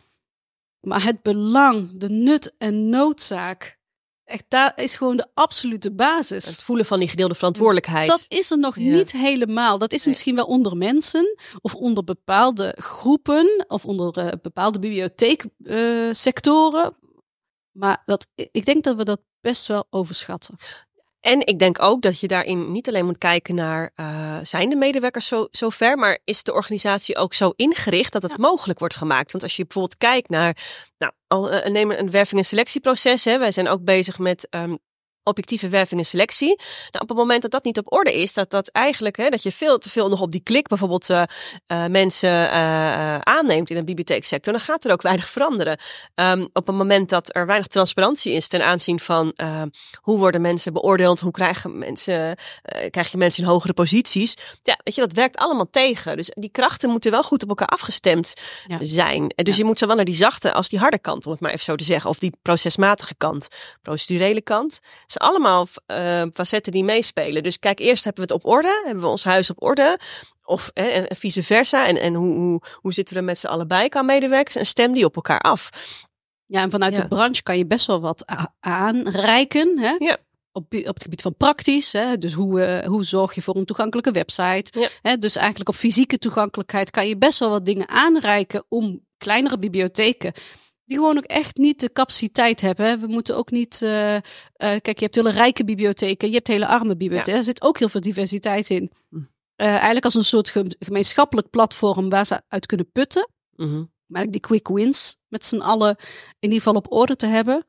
Maar het belang, de nut en noodzaak, echt, daar is gewoon de absolute basis. Het voelen van die gedeelde verantwoordelijkheid. Dat is er nog ja. niet helemaal. Dat is nee. misschien wel onder mensen of onder bepaalde groepen of onder uh, bepaalde bibliotheeksectoren. Uh, maar dat, ik denk dat we dat best wel overschatten. En ik denk ook dat je daarin niet alleen moet kijken naar, uh, zijn de medewerkers zo, zo ver, maar is de organisatie ook zo ingericht dat het ja. mogelijk wordt gemaakt? Want als je bijvoorbeeld kijkt naar, nou, al, uh, neem een werving- en selectieproces. Hè. Wij zijn ook bezig met um, objectieve werving en selectie. Nou, op het moment dat dat niet op orde is, dat dat eigenlijk, hè, dat je veel te veel nog op die klik bijvoorbeeld uh, uh, mensen uh, aanneemt in een bibliotheeksector, dan gaat er ook weinig veranderen. Um, op het moment dat er weinig transparantie is ten aanzien van uh, hoe worden mensen beoordeeld, hoe krijgen mensen, uh, krijg je mensen in hogere posities. Ja, weet je, dat werkt allemaal tegen. Dus die krachten moeten wel goed op elkaar afgestemd ja. zijn. Dus ja. je moet zowel naar die zachte als die harde kant, om het maar even zo te zeggen, of die procesmatige kant, procedurele kant. Het zijn allemaal uh, facetten die meespelen. Dus kijk, eerst hebben we het op orde. Hebben we ons huis op orde. Of eh, en vice versa. En, en hoe, hoe, hoe zitten we met z'n allen bij qua medewerkers? En stem die op elkaar af. Ja, en vanuit ja. de branche kan je best wel wat a- aanreiken. Hè? Ja. Op, op het gebied van praktisch. Hè? Dus hoe, uh, hoe zorg je voor een toegankelijke website? Ja. Hè? Dus eigenlijk op fysieke toegankelijkheid kan je best wel wat dingen aanreiken om kleinere bibliotheken die gewoon ook echt niet de capaciteit hebben. Hè. We moeten ook niet... Uh, uh, kijk, je hebt hele rijke bibliotheken, je hebt hele arme bibliotheken. Ja. Er zit ook heel veel diversiteit in. Uh, eigenlijk als een soort ge- gemeenschappelijk platform waar ze uit kunnen putten. Mm-hmm. Maar die quick wins met z'n allen in ieder geval op orde te hebben.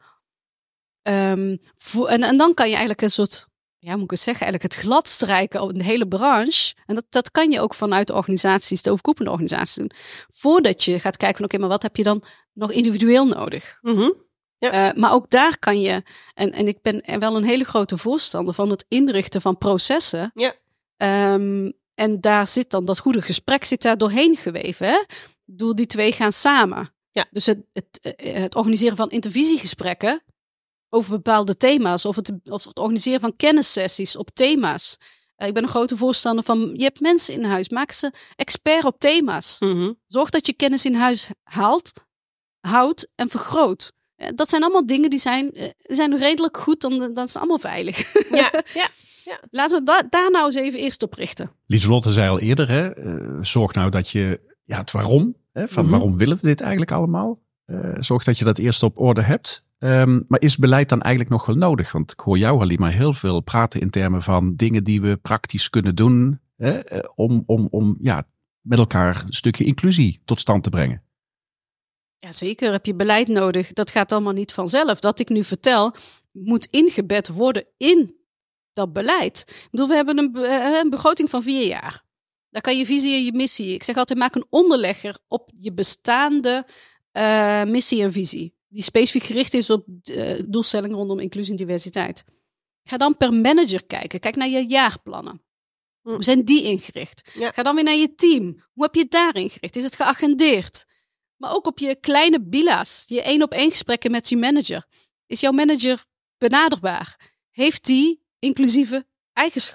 Um, voor, en, en dan kan je eigenlijk een soort... Ja, moet ik het zeggen, eigenlijk het glad strijken op de hele branche. En dat, dat kan je ook vanuit de organisaties, de overkoepelende organisaties doen. Voordat je gaat kijken van oké, okay, maar wat heb je dan nog individueel nodig? Mm-hmm. Ja. Uh, maar ook daar kan je, en, en ik ben wel een hele grote voorstander van het inrichten van processen. Ja. Um, en daar zit dan dat goede gesprek zit daar doorheen geweven. Hè? Door die twee gaan samen. Ja. Dus het, het, het organiseren van intervisiegesprekken over bepaalde thema's. Of het, of het organiseren van kennissessies op thema's. Uh, ik ben een grote voorstander van, je hebt mensen in huis. Maak ze expert op thema's. Mm-hmm. Zorg dat je kennis in huis haalt, houdt en vergroot. Uh, dat zijn allemaal dingen die zijn, uh, zijn redelijk goed, dan, dan is het allemaal veilig. Ja, ja. Ja. Laten we da- daar nou eens even eerst op richten. Lieselotte zei al eerder, hè, uh, zorg nou dat je, ja, het waarom, hè, van mm-hmm. waarom willen we dit eigenlijk allemaal? Uh, zorg dat je dat eerst op orde hebt. Um, maar is beleid dan eigenlijk nog wel nodig? Want ik hoor jou, Halima, heel veel praten in termen van dingen die we praktisch kunnen doen, hè, om, om, om ja, met elkaar een stukje inclusie tot stand te brengen. Ja, zeker heb je beleid nodig. Dat gaat allemaal niet vanzelf. Dat ik nu vertel, moet ingebed worden in dat beleid. Ik bedoel, we hebben een, be- een begroting van vier jaar. Daar kan je visie en je missie. Ik zeg altijd, maak een onderlegger op je bestaande uh, missie en visie. Die specifiek gericht is op uh, doelstellingen rondom inclusie en diversiteit. Ga dan per manager kijken. Kijk naar je jaarplannen. Hoe zijn die ingericht? Ja. Ga dan weer naar je team. Hoe heb je het daar ingericht? Is het geagendeerd? Maar ook op je kleine bila's. Je één op één gesprekken met je manager. Is jouw manager benaderbaar? Heeft die inclusieve eigenschappen?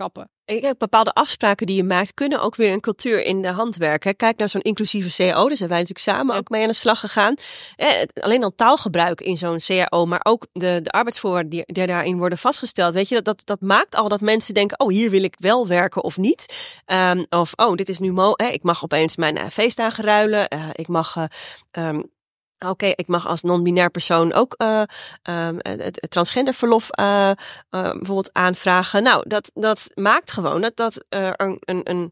Kijk, bepaalde afspraken die je maakt kunnen ook weer een cultuur in de hand werken. Kijk naar zo'n inclusieve C A O, daar zijn wij natuurlijk samen ook mee aan de slag gegaan. Eh, alleen al taalgebruik in zo'n C A O, maar ook de, de arbeidsvoorwaarden die, die daarin worden vastgesteld. Weet je, dat, dat, dat maakt al dat mensen denken, oh, hier wil ik wel werken of niet. Um, of, oh, dit is nu mo, eh, ik mag opeens mijn uh, feestdagen ruilen. Uh, ik mag... Uh, um, Oké, okay, ik mag als non-binair persoon ook uh, um, het, het transgenderverlof uh, uh, bijvoorbeeld aanvragen. Nou, dat, dat maakt gewoon dat dat uh, een, een, een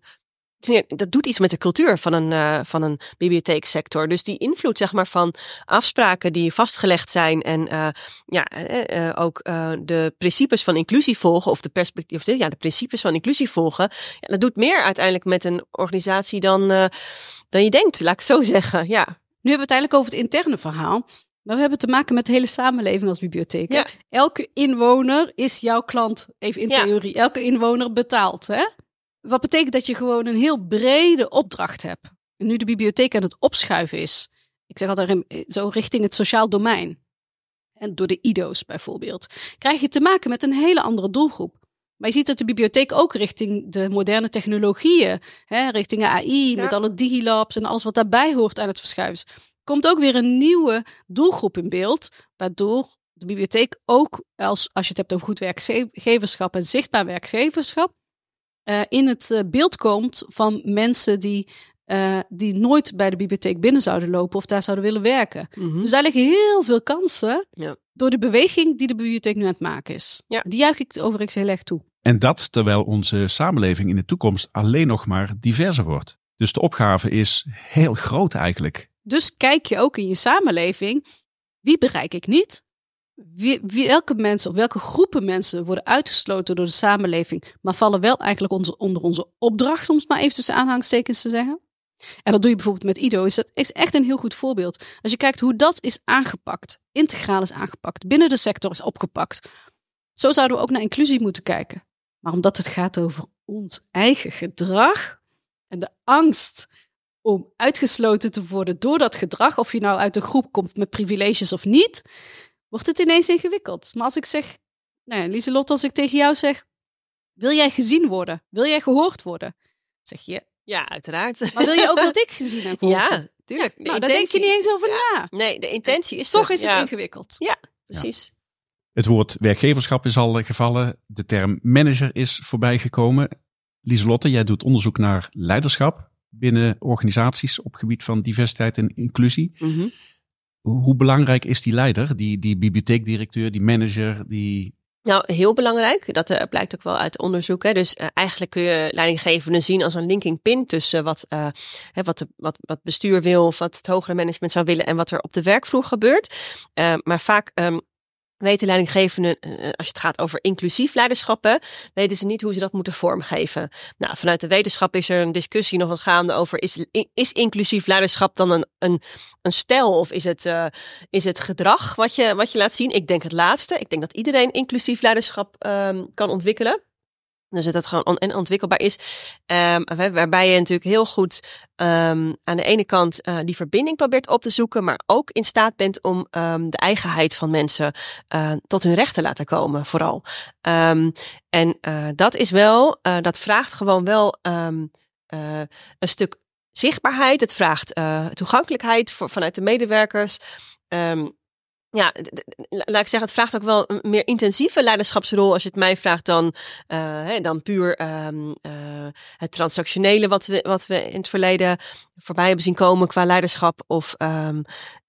dat doet iets met de cultuur van een, uh, van een bibliotheeksector. Dus die invloed, zeg maar, van afspraken die vastgelegd zijn en uh, ja, uh, uh, ook uh, de principes van inclusie volgen of de perspectief, ja, de principes van inclusie volgen. Ja, dat doet meer uiteindelijk met een organisatie dan, uh, dan je denkt, laat ik het zo zeggen. Ja. Nu hebben we het eigenlijk over het interne verhaal. Maar we hebben te maken met de hele samenleving als bibliotheek. Ja. Elke inwoner is jouw klant, even in ja. theorie. Elke inwoner betaalt. Hè? Wat betekent dat je gewoon een heel brede opdracht hebt. En nu de bibliotheek aan het opschuiven is. Ik zeg altijd zo richting het sociaal domein. En door de I D O's bijvoorbeeld. Krijg je te maken met een hele andere doelgroep. Maar je ziet dat de bibliotheek ook richting de moderne technologieën, hè, richting A I, ja. met alle digilabs en alles wat daarbij hoort aan het verschuiven. Komt ook weer een nieuwe doelgroep in beeld, waardoor de bibliotheek ook, als, als je het hebt over goed werkgeverschap en zichtbaar werkgeverschap, uh, in het uh, beeld komt van mensen die, uh, die nooit bij de bibliotheek binnen zouden lopen of daar zouden willen werken. Mm-hmm. Dus daar liggen heel veel kansen. Ja. Door de beweging die de bibliotheek nu aan het maken is. Ja. Die juich ik overigens heel erg toe. En dat terwijl onze samenleving in de toekomst alleen nog maar diverser wordt. Dus de opgave is heel groot eigenlijk. Dus kijk je ook in je samenleving, wie bereik ik niet? Wie, wie, welke mensen of welke groepen mensen worden uitgesloten door de samenleving, maar vallen wel eigenlijk onze, onder onze opdracht, om het maar even tussen aanhalingstekens te zeggen. En dat doe je bijvoorbeeld met I D O. Is dat is echt een heel goed voorbeeld. Als je kijkt hoe dat is aangepakt, integraal is aangepakt, binnen de sector is opgepakt. Zo zouden we ook naar inclusie moeten kijken. Maar omdat het gaat over ons eigen gedrag en de angst om uitgesloten te worden door dat gedrag, of je nou uit een groep komt met privileges of niet, wordt het ineens ingewikkeld. Maar als ik zeg, nou, Lieselotte, als ik tegen jou zeg, wil jij gezien worden? Wil jij gehoord worden? Zeg je, ja, uiteraard. Maar wil je ook dat ik gezien en gehoord Ja, tuurlijk. Ja, nou, daar denk je niet eens over ja. na. Nee, de intentie is Toch er. is het ja. ingewikkeld. Ja, precies. Ja. Het woord werkgeverschap is al gevallen. De term manager is voorbij gekomen. Lieselotte, jij doet onderzoek naar leiderschap binnen organisaties op gebied van diversiteit en inclusie. Mm-hmm. Hoe belangrijk is die leider, die, die bibliotheekdirecteur, die manager, die... Nou, heel belangrijk. Dat uh, blijkt ook wel uit onderzoek. Hè. Dus uh, eigenlijk kun je leidinggevenden zien als een linking pin tussen wat, uh, hè, wat, de, wat, wat bestuur wil of wat het hogere management zou willen en wat er op de werkvloer gebeurt. Uh, maar vaak um, weten leidinggevenden, uh, als het gaat over inclusief leiderschap, weten ze niet hoe ze dat moeten vormgeven. Nou, vanuit de wetenschap is er een discussie nog wat gaande over, is, is inclusief leiderschap dan een, een, een stijl of is het, uh, is het gedrag wat je, wat je laat zien? Ik denk het laatste. Ik denk dat iedereen inclusief leiderschap um, kan ontwikkelen. Dus dat het gewoon on- en ontwikkelbaar is. Um, waarbij je natuurlijk heel goed um, aan de ene kant uh, die verbinding probeert op te zoeken, maar ook in staat bent om um, de eigenheid van mensen uh, tot hun recht te laten komen, vooral. Um, en uh, dat is wel, uh, dat vraagt gewoon wel um, uh, een stuk zichtbaarheid. Het vraagt uh, toegankelijkheid voor, vanuit de medewerkers. Um, Ja, laat ik zeggen, het vraagt ook wel een meer intensieve leiderschapsrol als je het mij vraagt dan, uh, hè, dan puur um, uh, het transactionele wat we, wat we in het verleden voorbij hebben zien komen qua leiderschap. Of um,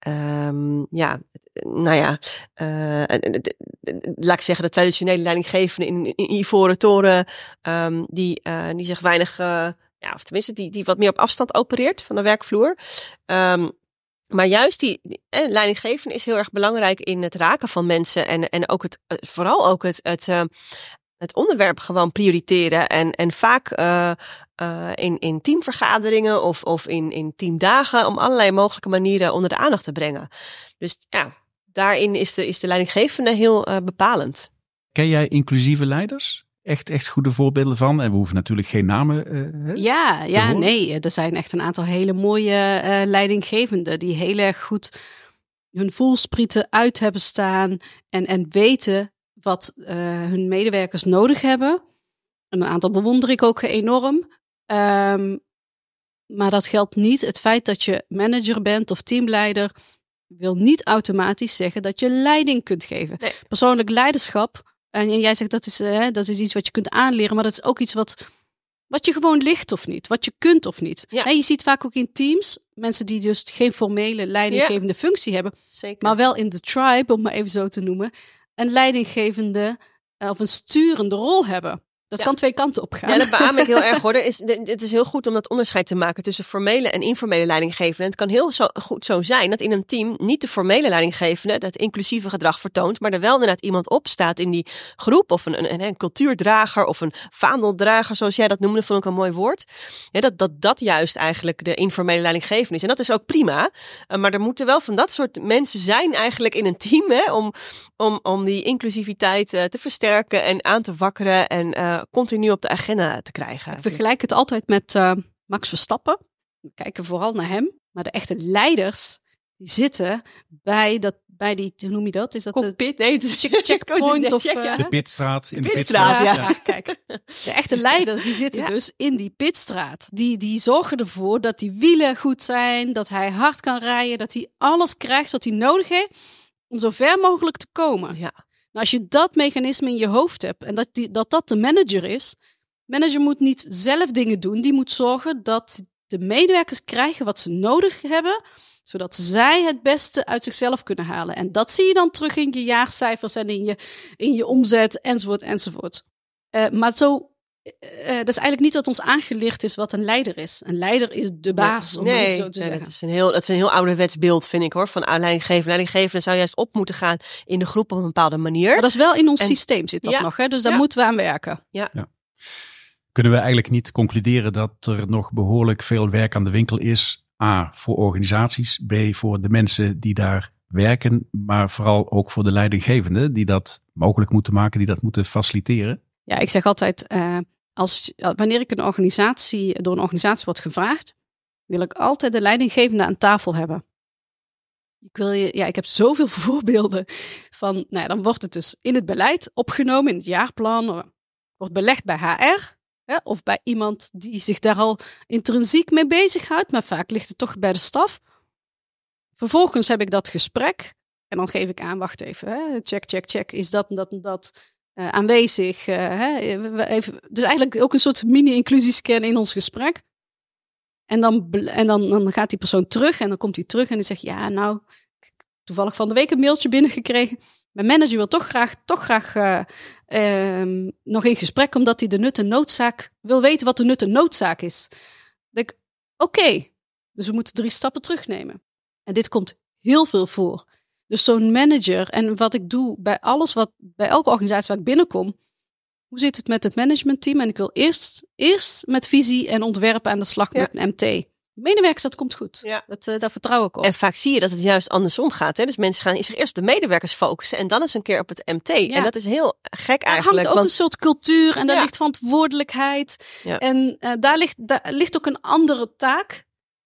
um, ja, nou ja, uh, laat ik zeggen, de traditionele leidinggevende in, in Ivoren Toren, um, die, uh, die zich weinig, uh, ja, of tenminste die, die wat meer op afstand opereert van de werkvloer. Um, Maar juist die, die eh, leidinggevende is heel erg belangrijk in het raken van mensen. En, en ook het, vooral ook het, het, uh, het onderwerp gewoon prioriteren. En, en vaak uh, uh, in, in teamvergaderingen of, of in, in teamdagen om allerlei mogelijke manieren onder de aandacht te brengen. Dus ja, daarin is de, is de leidinggevende heel uh, bepalend. Ken jij inclusieve leiders? Echt, echt goede voorbeelden van. En we hoeven natuurlijk geen namen uh, Ja, ja nee. Er zijn echt een aantal hele mooie uh, leidinggevenden die heel erg goed hun voelsprieten uit hebben staan. En, en weten wat uh, hun medewerkers nodig hebben. En een aantal bewonder ik ook enorm. Um, maar dat geldt niet. Het feit dat je manager bent of teamleider wil niet automatisch zeggen dat je leiding kunt geven. Nee. Persoonlijk leiderschap, en jij zegt dat is, uh, dat is iets wat je kunt aanleren, maar dat is ook iets wat, wat je gewoon ligt of niet. Wat je kunt of niet. Ja. En je ziet vaak ook in teams, mensen die dus geen formele leidinggevende ja. functie hebben, Zeker. maar wel in de tribe, om maar even zo te noemen, een leidinggevende uh, of een sturende rol hebben. Dat ja. kan twee kanten op gaan. Ja, dat beaam ik heel erg hoor. Is, het is heel goed om dat onderscheid te maken tussen formele en informele leidinggevende. Het kan heel zo, goed zo zijn dat in een team niet de formele leidinggevende dat inclusieve gedrag vertoont, maar er wel inderdaad iemand op staat in die groep, of een, een, een cultuurdrager of een vaandeldrager, zoals jij dat noemde, vond ik een mooi woord. Ja, dat, dat dat juist eigenlijk de informele leidinggevende is. En dat is ook prima. Uh, maar er moeten wel van dat soort mensen zijn eigenlijk in een team, hè, om, om, om die inclusiviteit uh, te versterken en aan te wakkeren en uh, continu op de agenda te krijgen. Ik vergelijk het altijd met uh, Max Verstappen. We kijken vooral naar hem. Maar de echte leiders, die zitten bij, dat, bij die, hoe noem je dat? Is dat Cockpit? Nee, het is check, checkpoint of... Check, ja. De pitstraat. In de de pitstraat, pitstraat ja. ja. Kijk, de echte leiders, die zitten ja. dus in die pitstraat. Die, die zorgen ervoor dat die wielen goed zijn, dat hij hard kan rijden, dat hij alles krijgt wat hij nodig heeft om zo ver mogelijk te komen. Ja. Nou, als je dat mechanisme in je hoofd hebt en dat, die, dat dat de manager is, manager moet niet zelf dingen doen, die moet zorgen dat de medewerkers krijgen wat ze nodig hebben, zodat zij het beste uit zichzelf kunnen halen. En dat zie je dan terug in je jaarcijfers en in je, in je omzet, enzovoort, enzovoort. Uh, maar zo, uh, dat is eigenlijk niet wat ons aangeleerd is wat een leider is. Een leider is de baas, om nee, het zo te nee, zeggen. Dat is een heel, dat is een heel ouderwets beeld, vind ik hoor, van leidinggeven. Leidinggeven zou juist op moeten gaan in de groep op een bepaalde manier. Maar dat is wel in ons en, systeem zit dat ja, nog, hè? Dus daar ja. moeten we aan werken. Ja. Ja. Kunnen we eigenlijk niet concluderen dat er nog behoorlijk veel werk aan de winkel is? A, voor organisaties. B, voor de mensen die daar werken. Maar vooral ook voor de leidinggevenden die dat mogelijk moeten maken, die dat moeten faciliteren. Ja, ik zeg altijd, uh, als, wanneer ik een organisatie, door een organisatie word gevraagd, wil ik altijd de leidinggevende aan tafel hebben. Ik, wil je, ja, ik heb zoveel voorbeelden van, nou ja, dan wordt het dus in het beleid opgenomen, in het jaarplan, wordt belegd bij H R. Hè, of bij iemand die zich daar al intrinsiek mee bezighoudt, maar vaak ligt het toch bij de staf. Vervolgens heb ik dat gesprek en dan geef ik aan, wacht even, hè, check, check, check, is dat en dat en dat uh, aanwezig. Uh, hè, even, dus eigenlijk ook een soort mini-inclusiescan in ons gesprek. En, dan, en dan, dan gaat die persoon terug en dan komt hij terug en die zegt, ja nou, toevallig van de week een mailtje binnengekregen. Mijn manager wil toch graag, toch graag uh, uh, nog in gesprek, omdat hij de nut en noodzaak wil weten wat de nut en noodzaak is. Dan denk ik, oké, okay, dus we moeten drie stappen terugnemen. En dit komt heel veel voor. Dus zo'n manager, en wat ik doe bij alles wat, bij elke organisatie waar ik binnenkom, hoe zit het met het managementteam? En ik wil eerst, eerst met visie en ontwerp aan de slag ja. met M T. Medewerkers, dat komt goed. Ja. Dat, uh, daar vertrouw ik op. En vaak zie je dat het juist andersom gaat. Hè? Dus mensen gaan zich eerst op de medewerkers focussen en dan eens een keer op het M T. Ja. En dat is heel gek daar eigenlijk. Er hangt ook want... een soort cultuur en daar ja. ligt verantwoordelijkheid. Ja. En uh, daar, ligt, daar ligt ook een andere taak.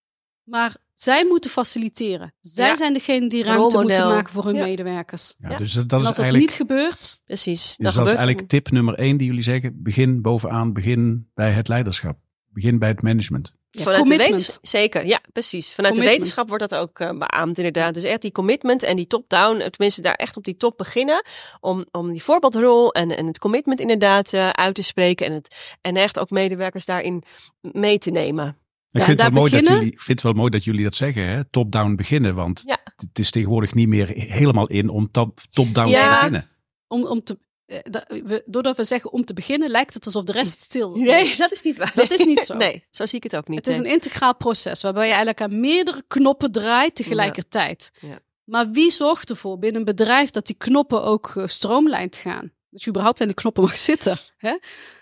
Maar zij moeten faciliteren. Zij ja. zijn degene die ruimte Rolmodel. moeten maken voor hun ja. medewerkers. Ja, dus dat, dat en is als dat eigenlijk... niet gebeurt... Precies. Dus dat is eigenlijk tip nummer één die jullie zeggen. Begin bovenaan, begin bij het leiderschap. Begin bij het management. Ja, Vanuit commitment. de wetenschap, zeker, ja, precies. Vanuit commitment. de wetenschap wordt dat ook uh, beaamd inderdaad. Dus echt die commitment en die top-down, tenminste daar echt op die top beginnen. Om, om die voorbeeldrol en, en het commitment inderdaad uh, uit te spreken. En, het, en echt ook medewerkers daarin mee te nemen. Ik ja, vind, het wel mooi dat jullie, vind het wel mooi dat jullie dat zeggen, hè? Top-down beginnen. Want ja. het is tegenwoordig niet meer helemaal in om top, top-down ja. te beginnen. Om, om te, uh, dat, we, doordat we zeggen om te beginnen, lijkt het alsof de rest stil is. Nee, dat is niet waar. Dat is niet zo. Nee, zo zie ik het ook niet. Het is nee. een integraal proces waarbij je eigenlijk aan meerdere knoppen draait tegelijkertijd. Ja. Ja. Maar wie zorgt ervoor binnen een bedrijf dat die knoppen ook gestroomlijnd gaan? Dat je überhaupt aan die knoppen mag zitten. Hè?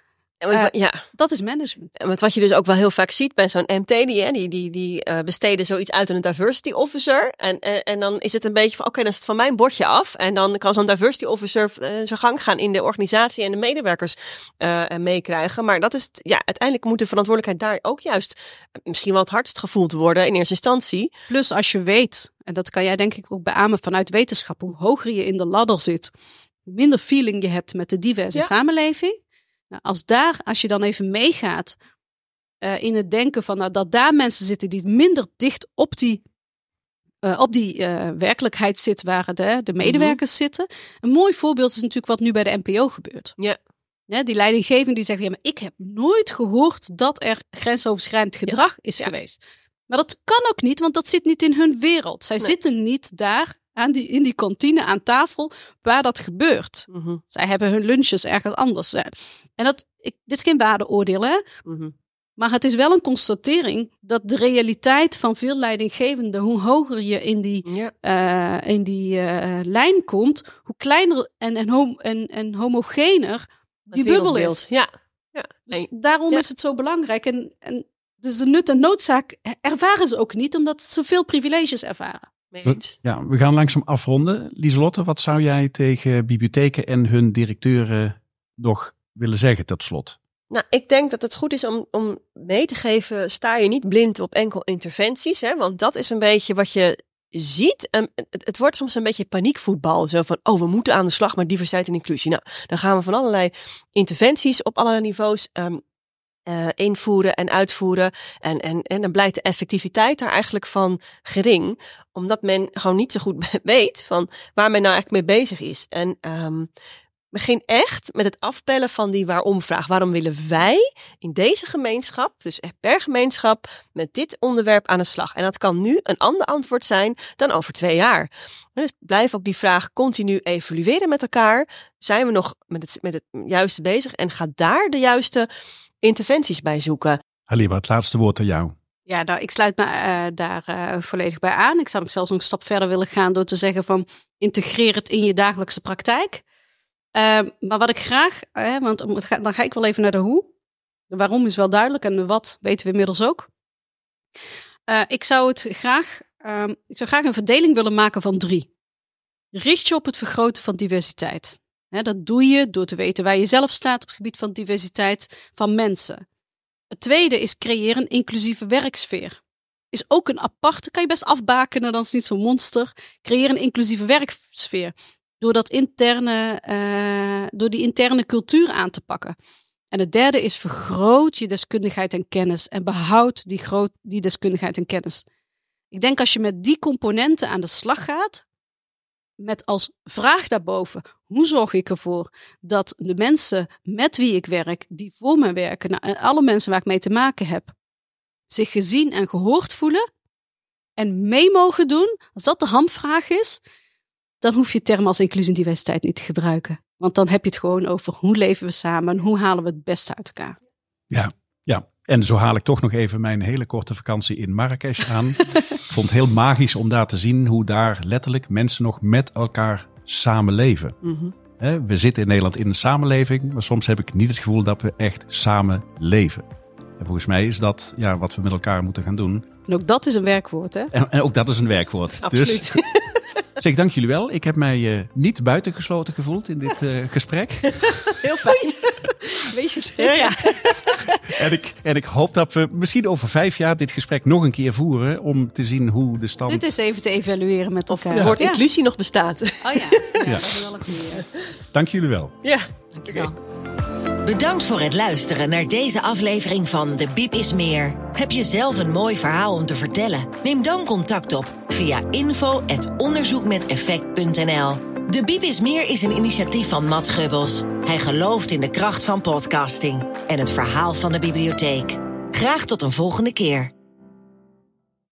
Uh, ja. Dat is management. En wat je dus ook wel heel vaak ziet bij zo'n M T, die, die, die, die uh, besteden zoiets uit aan een diversity officer. En, en, en dan is het een beetje van, oké, okay, dan is het van mijn bordje af. En dan kan zo'n diversity officer uh, zijn gang gaan in de organisatie en de medewerkers uh, meekrijgen. Maar dat is, ja, uiteindelijk moet de verantwoordelijkheid daar ook juist misschien wel het hardst gevoeld worden in eerste instantie. Plus als je weet, en dat kan jij denk ik ook beamen vanuit wetenschap, hoe hoger je in de ladder zit, hoe minder feeling je hebt met de diverse ja. samenleving. Nou, als daar, als je dan even meegaat uh, in het denken van nou, dat daar mensen zitten die minder dicht op die, uh, op die uh, werkelijkheid zitten waar de, de medewerkers mm-hmm. zitten. Een mooi voorbeeld is natuurlijk wat nu bij de N P O gebeurt. Ja. Ja, die leidinggevende die zegt, ja, maar ik heb nooit gehoord dat er grensoverschrijdend gedrag ja. is ja. geweest. Maar dat kan ook niet, want dat zit niet in hun wereld. Zij nee. zitten niet daar aan die, in die kantine aan tafel waar dat gebeurt. Mm-hmm. Zij hebben hun lunches ergens anders. Hè. En dat, ik, dit is geen waardeoordeel, hè? Mm-hmm. Maar het is wel een constatering dat de realiteit van veel leidinggevenden, hoe hoger je in die, ja. uh, in die uh, lijn komt, hoe kleiner en, en, hom- en, en homogener die bubbel is. Ja. Ja. Dus daarom ja. is het zo belangrijk. En, en dus de nut en noodzaak ervaren ze ook niet, omdat ze veel privileges ervaren. We, ja, we gaan langzaam afronden. Lieselotte, wat zou jij tegen bibliotheken en hun directeuren nog willen zeggen tot slot? Nou, ik denk dat het goed is om, om mee te geven, sta je niet blind op enkel interventies. Hè? Want dat is een beetje wat je ziet. Um, het, het wordt soms een beetje paniekvoetbal. Zo van, oh, we moeten aan de slag met diversiteit en inclusie. Nou, dan gaan we van allerlei interventies op allerlei niveaus um, uh, invoeren en uitvoeren. En, en, en dan blijkt de effectiviteit daar eigenlijk van gering. Omdat men gewoon niet zo goed weet van waar men nou eigenlijk mee bezig is. En um, begin echt met het afpellen van die waarom-vraag. Waarom willen wij in deze gemeenschap, dus per gemeenschap, met dit onderwerp aan de slag? En dat kan nu een ander antwoord zijn dan over twee jaar. En dus blijf ook die vraag continu evalueren met elkaar. Zijn we nog met het, met het juiste bezig? En ga daar de juiste interventies bij zoeken. Haliba, het laatste woord aan jou. Ja, nou, ik sluit me uh, daar uh, volledig bij aan. Ik zou ook zelfs nog een stap verder willen gaan door te zeggen van integreer het in je dagelijkse praktijk. Uh, maar wat ik graag, uh, want dan ga ik wel even naar de hoe. De waarom is wel duidelijk en de wat weten we inmiddels ook. Uh, ik zou het graag, uh, ik zou graag een verdeling willen maken van drie. Richt je op het vergroten van diversiteit. He, dat doe je door te weten waar je zelf staat op het gebied van diversiteit van mensen. Het tweede is creëer een inclusieve werksfeer. Is ook een aparte, kan je best afbakenen, dan is het niet zo'n monster. Creëer een inclusieve werksfeer. Door, dat interne, uh, door die interne cultuur aan te pakken. En het derde is vergroot je deskundigheid en kennis. En behoud die, groot, die deskundigheid en kennis. Ik denk als je met die componenten aan de slag gaat. Met als vraag daarboven. Hoe zorg ik ervoor dat de mensen met wie ik werk. Die voor mij werken. Nou, en alle mensen waar ik mee te maken heb. Zich gezien en gehoord voelen. En mee mogen doen. Als dat de hamvraag is. Dan hoef je termen als inclusie en diversiteit niet te gebruiken. Want dan heb je het gewoon over hoe leven we samen en hoe halen we het beste uit elkaar. Ja, ja. En zo haal ik toch nog even mijn hele korte vakantie in Marrakesh aan. Ik vond het heel magisch om daar te zien hoe daar letterlijk mensen nog met elkaar samenleven. Mm-hmm. We zitten in Nederland in een samenleving, maar soms heb ik niet het gevoel dat we echt samen leven. En volgens mij is dat ja, wat we met elkaar moeten gaan doen. En ook dat is een werkwoord, hè? En, en ook dat is een werkwoord. Absoluut. Dus, zeg, dank jullie wel. Ik heb mij uh, niet buitengesloten gevoeld in dit uh, gesprek. Heel fijn. Weet je het? Ja, ja. En ik, en ik hoop dat we misschien over vijf jaar dit gesprek nog een keer voeren. Om te zien hoe de stand... Dit is even te evalueren met elkaar. Of het woord ja. inclusie nog bestaat. Oh ja, ja, ja. Dat is wel een goede. Dank jullie wel. Ja, dank je wel. Bedankt voor het luisteren naar deze aflevering van De Bieb is Meer. Heb je zelf een mooi verhaal om te vertellen? Neem dan contact op via info at onderzoekmeteffect punt n l. De Bieb is Meer is een initiatief van Matt Gubbels. Hij gelooft in de kracht van podcasting en het verhaal van de bibliotheek. Graag tot een volgende keer.